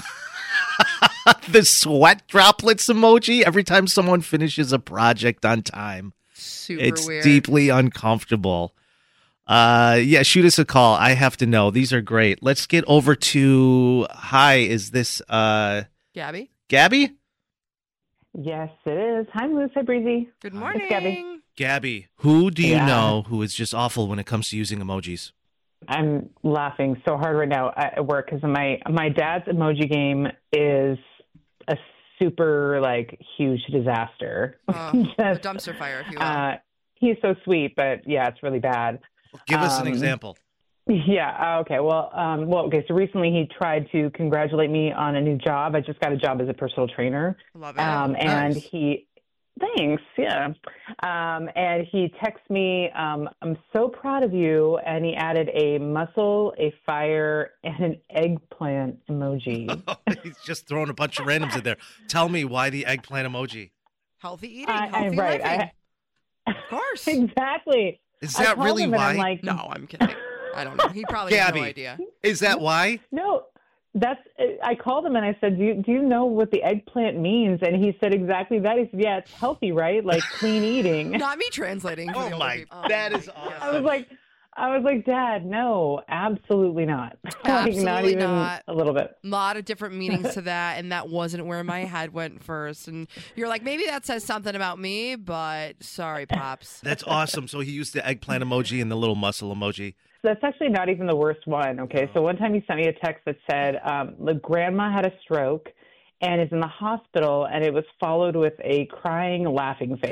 I: the sweat droplets emoji every time someone finishes a project on time.
J: Super
I: it's
J: weird.
I: deeply uncomfortable. Uh, yeah, shoot us a call. I have to know. These are great. Let's get over to, hi, is this uh,
J: Gabby?
I: Gabby?
O: Yes, it is. Hi, Moose. Hi, Breezy.
J: Good
O: morning. It's Gabby.
I: Gabby, who do you
O: Yeah.
I: know who is just awful when it comes to using emojis?
O: I'm laughing so hard right now at work because my my dad's emoji game is a super like huge disaster.
J: Uh, a dumpster fire, if you will.
O: Uh, he's so sweet, but yeah, it's really bad.
I: Give us an
O: Um,
I: example.
O: Yeah. uh, Okay. Well. Um, well. Okay. So recently he tried to congratulate me on a new job. I just got a job as a personal trainer.
J: Love it.
O: Um, and
J: Nice.
O: he, thanks. Yeah. Um, and he texted me, um, "I'm so proud of you," and he added a muscle, a fire, and an eggplant emoji.
I: He's just throwing a bunch of randoms in there. Tell me why the eggplant emoji.
J: Healthy eating,
O: I- I-
J: healthy
O: right,
J: living.
O: I-
J: of course.
O: Exactly.
I: Is
O: I
I: that
O: called
I: really
O: him and I'm
I: why?
O: like,
J: No, I'm kidding. I don't know. He probably has
I: Gabby,
J: no idea.
I: Is that why?
O: No, that's. I called him and I said, "Do you, do you know what the eggplant means?" And he said exactly that. He said, "Yeah, it's healthy, right? Like clean eating."
J: Not me translating.
I: Oh my, that is awesome.
O: I was like, I was like, Dad, no, absolutely not. like, not
J: Absolutely
O: even
J: not.
O: a little bit.
J: A lot of different meanings to that, and that wasn't where my head went first. And you're like, maybe that says something about me, but sorry, Pops.
I: That's awesome. So he used the eggplant emoji and the little muscle emoji.
O: So that's actually not even the worst one. Okay, so one time he sent me a text that said, um, "The grandma had a stroke and is in the hospital," and it was followed with a crying, laughing face.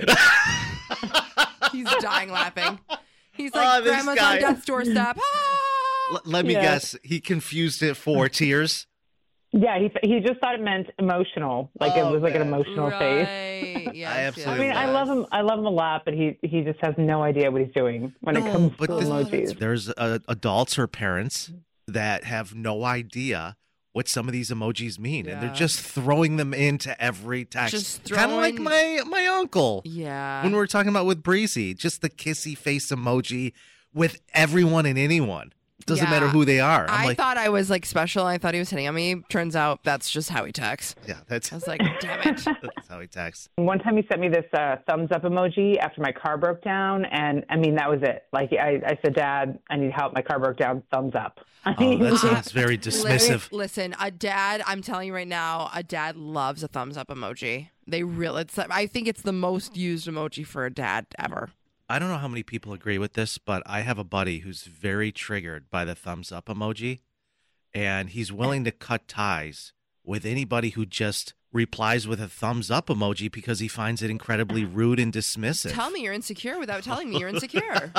J: He's dying laughing. He's
I: Oh,
J: like,
I: this
J: Grandma's
I: guy.
J: on death's doorstep.
I: L- let me
O: Yeah.
I: guess. He confused it for tears.
O: Yeah, he he just thought it meant emotional, like
I: Oh,
O: it was like an
I: man.
O: emotional face.
J: Right. Yes,
I: I
O: I
I: absolutely
O: mean, I love him. I love him a lot, but he he just has no idea what he's doing when it comes
I: but
O: to
I: this-
O: emojis.
I: there's uh, adults or parents that have no idea what some of these emojis mean, and they're
J: Yeah.
I: just throwing them into every text.
J: Just
I: Kind of like
J: throwing-
I: my my uncle.
J: Yeah.
I: When we were talking about with Breezy, just the kissy face emoji with everyone and anyone. Doesn't
J: Yeah.
I: matter who they are. I'm
J: I
I: like,
J: thought I was like special. I thought he was hitting on me. Turns out that's just how he texts.
I: yeah, that's
J: I was like, damn it.
I: that's how he texts.
O: One time he sent me this uh, thumbs up emoji after my car broke down, and I mean that was it. Like I, I said, Dad, I need help. My car broke down. Thumbs up. I
I: Oh,
O: mean,
I: that sounds very dismissive.
J: Listen, a dad, I'm telling you right now, a dad loves a thumbs up emoji. They really, it's, I think it's the most used emoji for a dad ever.
I: I don't know how many people agree with this, but I have a buddy who's very triggered by the thumbs up emoji, and he's willing to cut ties with anybody who just replies with a thumbs up emoji because he finds it incredibly rude and dismissive.
J: Tell me you're insecure without telling me you're insecure.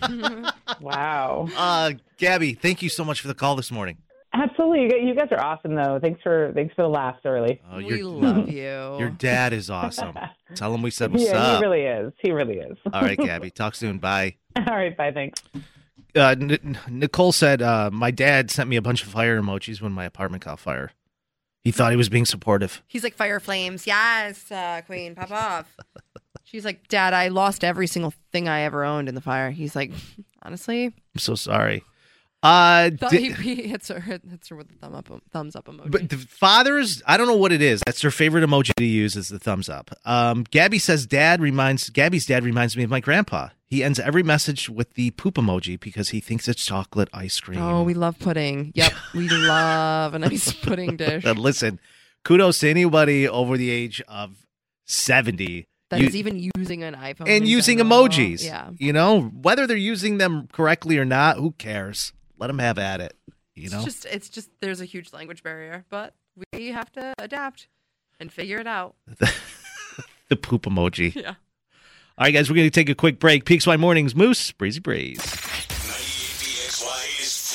O: wow.
I: Uh, Gabby, thank you so much for the call this morning.
O: Absolutely. You guys- You guys are awesome, though. Thanks for thanks for the laughs early.
I: Oh,
J: we
I: your-
J: love you.
I: Your dad is awesome. Tell him we said what's
O: yeah,
I: up.
O: he really is. He really is.
I: All right, Gabby. Talk soon. Bye.
O: All right. Bye. Thanks.
I: Uh, N- Nicole said, uh, my dad sent me a bunch of fire emojis when my apartment caught fire. He thought he was being supportive.
J: He's like, fire flames. Yes, uh, queen, pop off. She's like, Dad, I lost every single thing I ever owned in the fire. He's like, honestly,
I: I'm so sorry. Uh,
J: Th-
I: di-
J: he, he hits her, hits her with the thumb up, thumbs up emoji.
I: But the fathers, I don't know what it is. That's their favorite emoji to use is the thumbs up. Um, Gabby says, "Dad reminds Gabby's dad reminds me of my grandpa. He ends every message with the poop emoji because he thinks it's chocolate ice cream."
J: Oh, we love pudding. Yep, we love a nice pudding dish.
I: And listen, kudos to anybody over the age of seventy
J: That
I: you-
J: is even using an iPhone
I: and
J: in
I: using
J: general.
I: emojis.
J: Yeah.
I: You know, whether they're using them correctly or not, who cares? Let them have at it. You know,
J: It's just, it's just, there's a huge language barrier, but we have to adapt and figure it out.
I: the poop emoji.
J: Yeah.
I: All right, guys, we're going to take a quick break. P X Y Mornings, Moose, Breezy Breeze.
G: ninety-eight P X Y is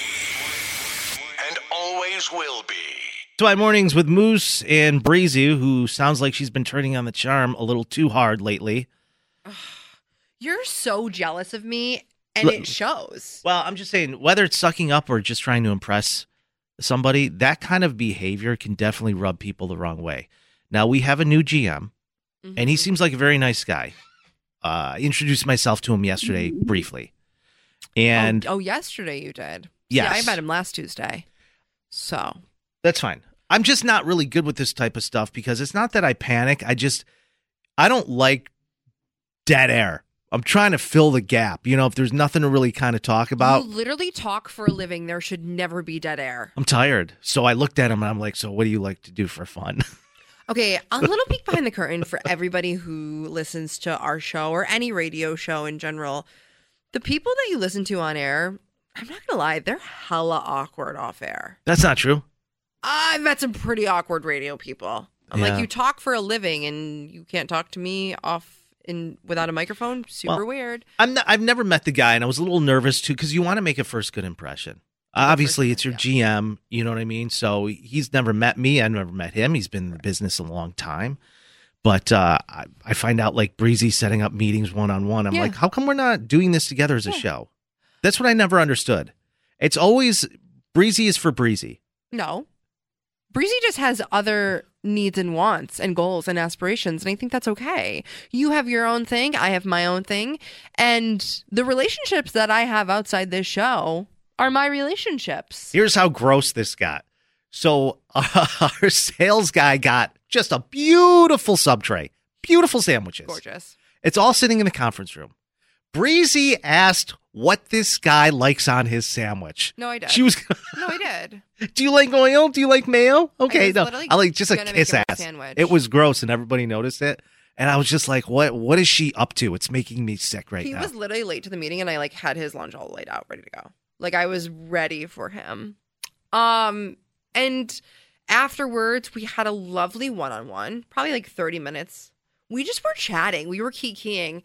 G: free and always will be.
I: P X Y Mornings with Moose and Breezy, who sounds like she's been turning on the charm a little too hard lately.
J: You're so jealous of me, and
I: Look-
J: it shows.
I: Well, I'm just saying, whether it's sucking up or just trying to impress somebody, that kind of behavior can definitely rub people the wrong way. Now, we have a new G M, and he seems like a very nice guy. Uh, I introduced myself to him yesterday briefly. And
J: oh, oh, yesterday you did.
I: Yes.
J: Yeah, I met him last Tuesday. So
I: that's fine. I'm just not really good with this type of stuff because it's not that I panic. I just, I don't like dead air. I'm trying to fill the gap. You know, if there's nothing to really kind of talk about,
J: you literally talk for a living. There should never be dead air.
I: I'm tired. So I looked at him and I'm like, so what do you like to do for fun?
J: Okay, a little peek behind the curtain for everybody who listens to our show or any radio show in general. The people that you listen to on air, I'm not going to lie, they're hella awkward off air.
I: That's not true.
J: I've met some pretty awkward radio people. I'm
I: Yeah.
J: like, you talk for a living and you can't talk to me off in without a microphone? Super
I: Well,
J: weird.
I: I'm not, I've never met the guy, and I was a little nervous too because you want to make a first good impression. Uh, obviously, it's your G M. You know what I mean. So he's never met me. I've never met him. He's been in the business a long time. But uh, I, I find out like Breezy setting up meetings one on one. I'm
J: Yeah.
I: like, how come we're not doing this together as a show? That's what I never understood. It's always Breezy is for Breezy.
J: No. Breezy just has other needs and wants and goals and aspirations, and I think that's okay. You have your own thing, I have my own thing, and the relationships that I have outside this show are my relationships.
I: Here's how gross this got. So uh, our sales guy got just a beautiful sub tray, beautiful sandwiches.
J: Gorgeous.
I: It's all sitting in the conference room. Breezy asked what this guy likes on his sandwich.
J: No, I did.
I: She was.
J: No, I did.
I: Do you like oil? Do you like mayo? Okay,
J: was
I: no,
J: literally
I: I like just a
J: gonna make
I: kiss
J: him a
I: ass.
J: sandwich.
I: It was gross, and everybody noticed it. And I was just like, "What? What is she up to? It's making me sick right
J: He
I: now."
J: was literally late to the meeting, and I like had his lunch all laid out, ready to go. Like I was ready for him. Um, and afterwards, we had a lovely one-on-one, probably like thirty minutes. We just were chatting. We were key-keying,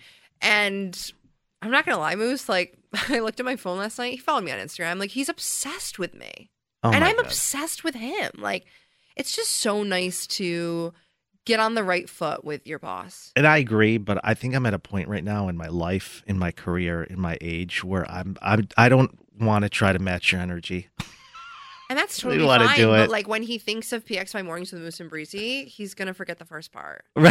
J: and I'm not gonna lie, Moose. Like I looked at my phone last night. He followed me on Instagram. Like he's obsessed with me,
I: Oh
J: and
I: my
J: I'm
I: God.
J: obsessed with him. Like it's just so nice to get on the right foot with your boss.
I: And I agree, but I think I'm at a point right now in my life, in my career, in my age where I'm, I'm I don't want to try to match your energy.
J: And that's
I: I
J: totally
I: don't wanna
J: fine.
I: do
J: But
I: it.
J: like when he thinks of P X Y Mornings with Moose and Breezy, he's gonna forget the first part.
I: Right.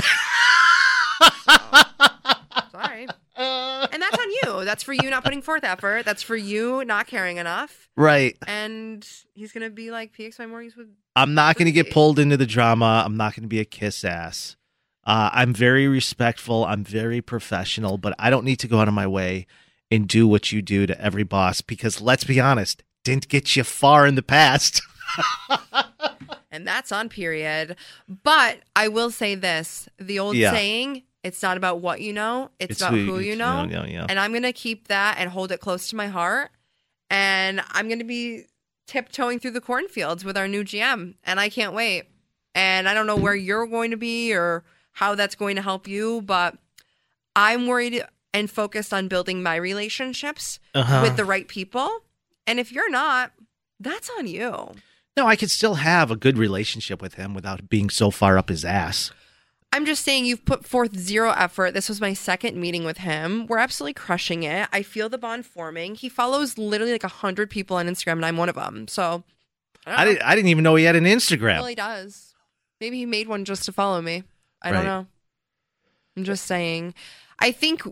J: Sorry. And that's on you. That's for you not putting forth effort. That's for you not caring enough.
I: Right.
J: And he's gonna be like P X Y Mornings with
I: I'm not going to get pulled into the drama. I'm not going to be a kiss ass. Uh, I'm very respectful. I'm very professional, but I don't need to go out of my way and do what you do to every boss because let's be honest, didn't get you far in the past.
J: and that's on period. But I will say this: the old
I: Yeah.
J: saying, "It's not about what you know; it's,
I: It's
J: about
I: who
J: who,
I: you-
J: you know."
I: yeah, yeah, yeah.
J: And I'm gonna keep that and hold it close to my heart. And I'm gonna be tiptoeing through the cornfields with our new G M, and I can't wait. And I don't know where you're going to be or how that's going to help you, but I'm worried and focused on building my relationships
I: Uh-huh.
J: with the right people. And if you're not, that's on you.
I: No, I could still have a good relationship with him without being so far up his ass.
J: I'm just saying you've put forth zero effort. This was my second meeting with him. We're absolutely crushing it. I feel the bond forming. He follows literally like one hundred people on Instagram, and I'm one of them. So I, don't
I: I
J: know.
I: didn't. I didn't even know he had an Instagram.
J: Well, he does. Maybe he made one just to follow me. I
I: Right.
J: don't know. I'm just saying. I think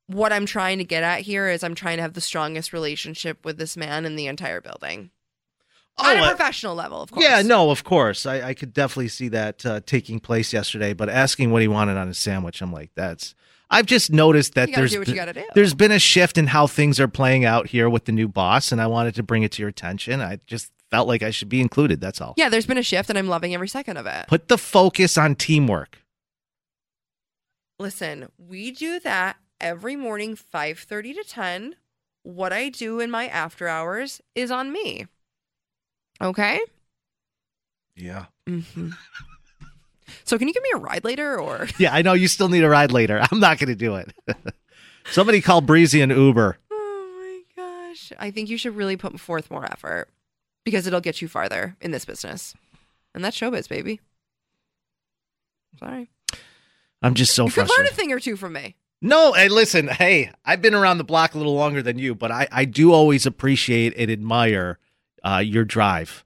J: what I'm trying to get at here is I'm trying to have the strongest relationship with this man in the entire building.
I: Oh,
J: On a
I: uh,
J: professional level, of course.
I: Yeah, no, of course. I, I could definitely see that uh, taking place yesterday, but asking what he wanted on his sandwich, I'm like, that's... I've just noticed that
J: You gotta
I: there's
J: do what you
I: been-
J: gotta do.
I: there's been a shift in how things are playing out here with the new boss, and I wanted to bring it to your attention. I just felt like I should be included, that's all.
J: Yeah, there's been a shift, and I'm loving every second of it.
I: Put the focus on teamwork.
J: Listen, we do that every morning, five thirty to ten. What I do in my after hours is on me. Okay?
I: Yeah.
J: Mm-hmm. So can you give me a ride later, or?
I: Yeah, I know you still need a ride later. I'm not going to do it. Somebody call Breezy an Uber.
J: Gosh, I think you should really put forth more effort because it'll get you farther in this business. And that's showbiz, baby. Sorry.
I: I'm just so
J: You could
I: frustrated.
J: learn a thing or two from me.
I: No, hey, listen, hey, I've been around the block a little longer than you, but I, I do always appreciate and admire uh, your drive.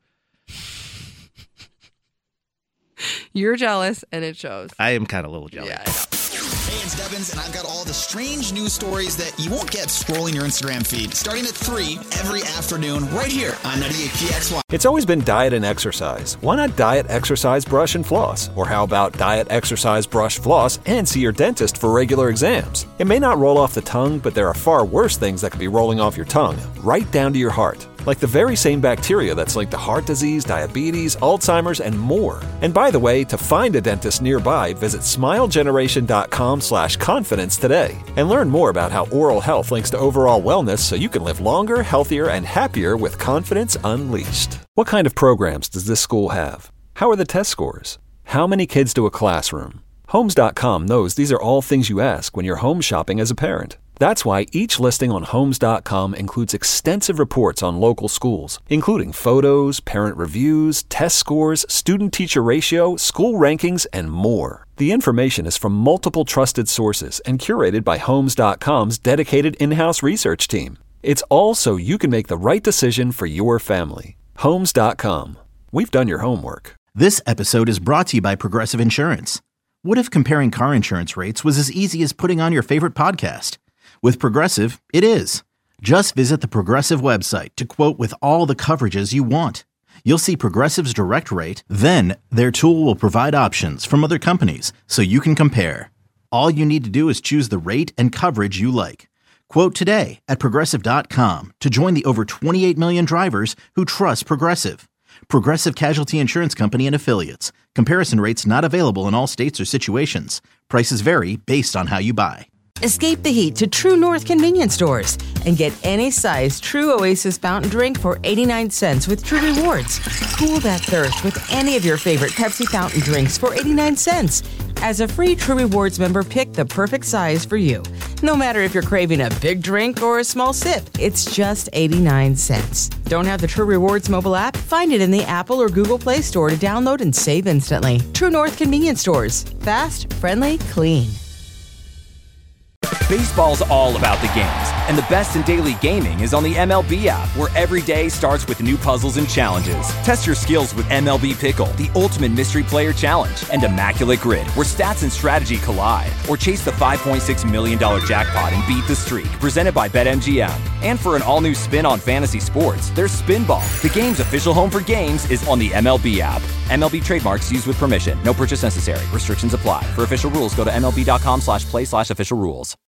J: You're jealous, and it shows.
I: I am kind of a little jealous.
J: Yeah, I know.
S: Hey, it's Devins, and I've got all the strange news stories that you won't get scrolling your Instagram feed. Starting at three every afternoon, right here on ninety-eight P X Y.
C: It's always been diet and exercise. Why not diet, exercise, brush, and floss? Or how about diet, exercise, brush, floss, and see your dentist for regular exams? It may not roll off the tongue, but there are far worse things that could be rolling off your tongue, right down to your heart. Like the very same bacteria that's linked to heart disease, diabetes, Alzheimer's, and more. And by the way, to find a dentist nearby, visit smilegeneration.com slash confidence today. And learn more about how oral health links to overall wellness so you can live longer, healthier, and happier with confidence unleashed. What kind of programs does this school have? How are the test scores? How many kids to a classroom? Homes dot com knows these are all things you ask when you're home shopping as a parent. That's why each listing on Homes dot com includes extensive reports on local schools, including photos, parent reviews, test scores, student-teacher ratio, school rankings, and more. The information is from multiple trusted sources and curated by Homes dot com's dedicated in-house research team. It's all so you can make the right decision for your family. Homes dot com. We've done your homework.
F: This episode is brought to you by Progressive Insurance. What if comparing car insurance rates was as easy as putting on your favorite podcast? With Progressive, it is. Just visit the Progressive website to quote with all the coverages you want. You'll see Progressive's direct rate, then their tool will provide options from other companies so you can compare. All you need to do is choose the rate and coverage you like. Quote today at Progressive dot com to join the over twenty-eight million drivers who trust Progressive. Progressive Casualty Insurance Company and Affiliates. Comparison rates not available in all states or situations. Prices vary based on how you buy.
L: Escape the heat to True North convenience stores and get any size True Oasis fountain drink for eighty-nine cents with True Rewards. Cool that thirst with any of your favorite Pepsi fountain drinks for eighty-nine cents. As a free True Rewards member, pick the perfect size for you. No matter if you're craving a big drink or a small sip, it's just eighty-nine cents. Don't have the True Rewards mobile app? Find it in the Apple or Google Play Store to download and save instantly. True North convenience stores. Fast, friendly, clean.
P: Baseball's all about the games, and the best in daily gaming is on the M L B app, where every day starts with new puzzles and challenges. Test your skills with M L B Pickle, the ultimate mystery player challenge, and Immaculate Grid, where stats and strategy collide. Or chase the five point six million dollars jackpot and beat the streak, presented by BetMGM. And for an all-new spin on fantasy sports, there's Spinball. The game's official home for games is on the M L B app. M L B trademarks used with permission. No purchase necessary. Restrictions apply. For official rules, go to M L B dot com slash play slash official rules.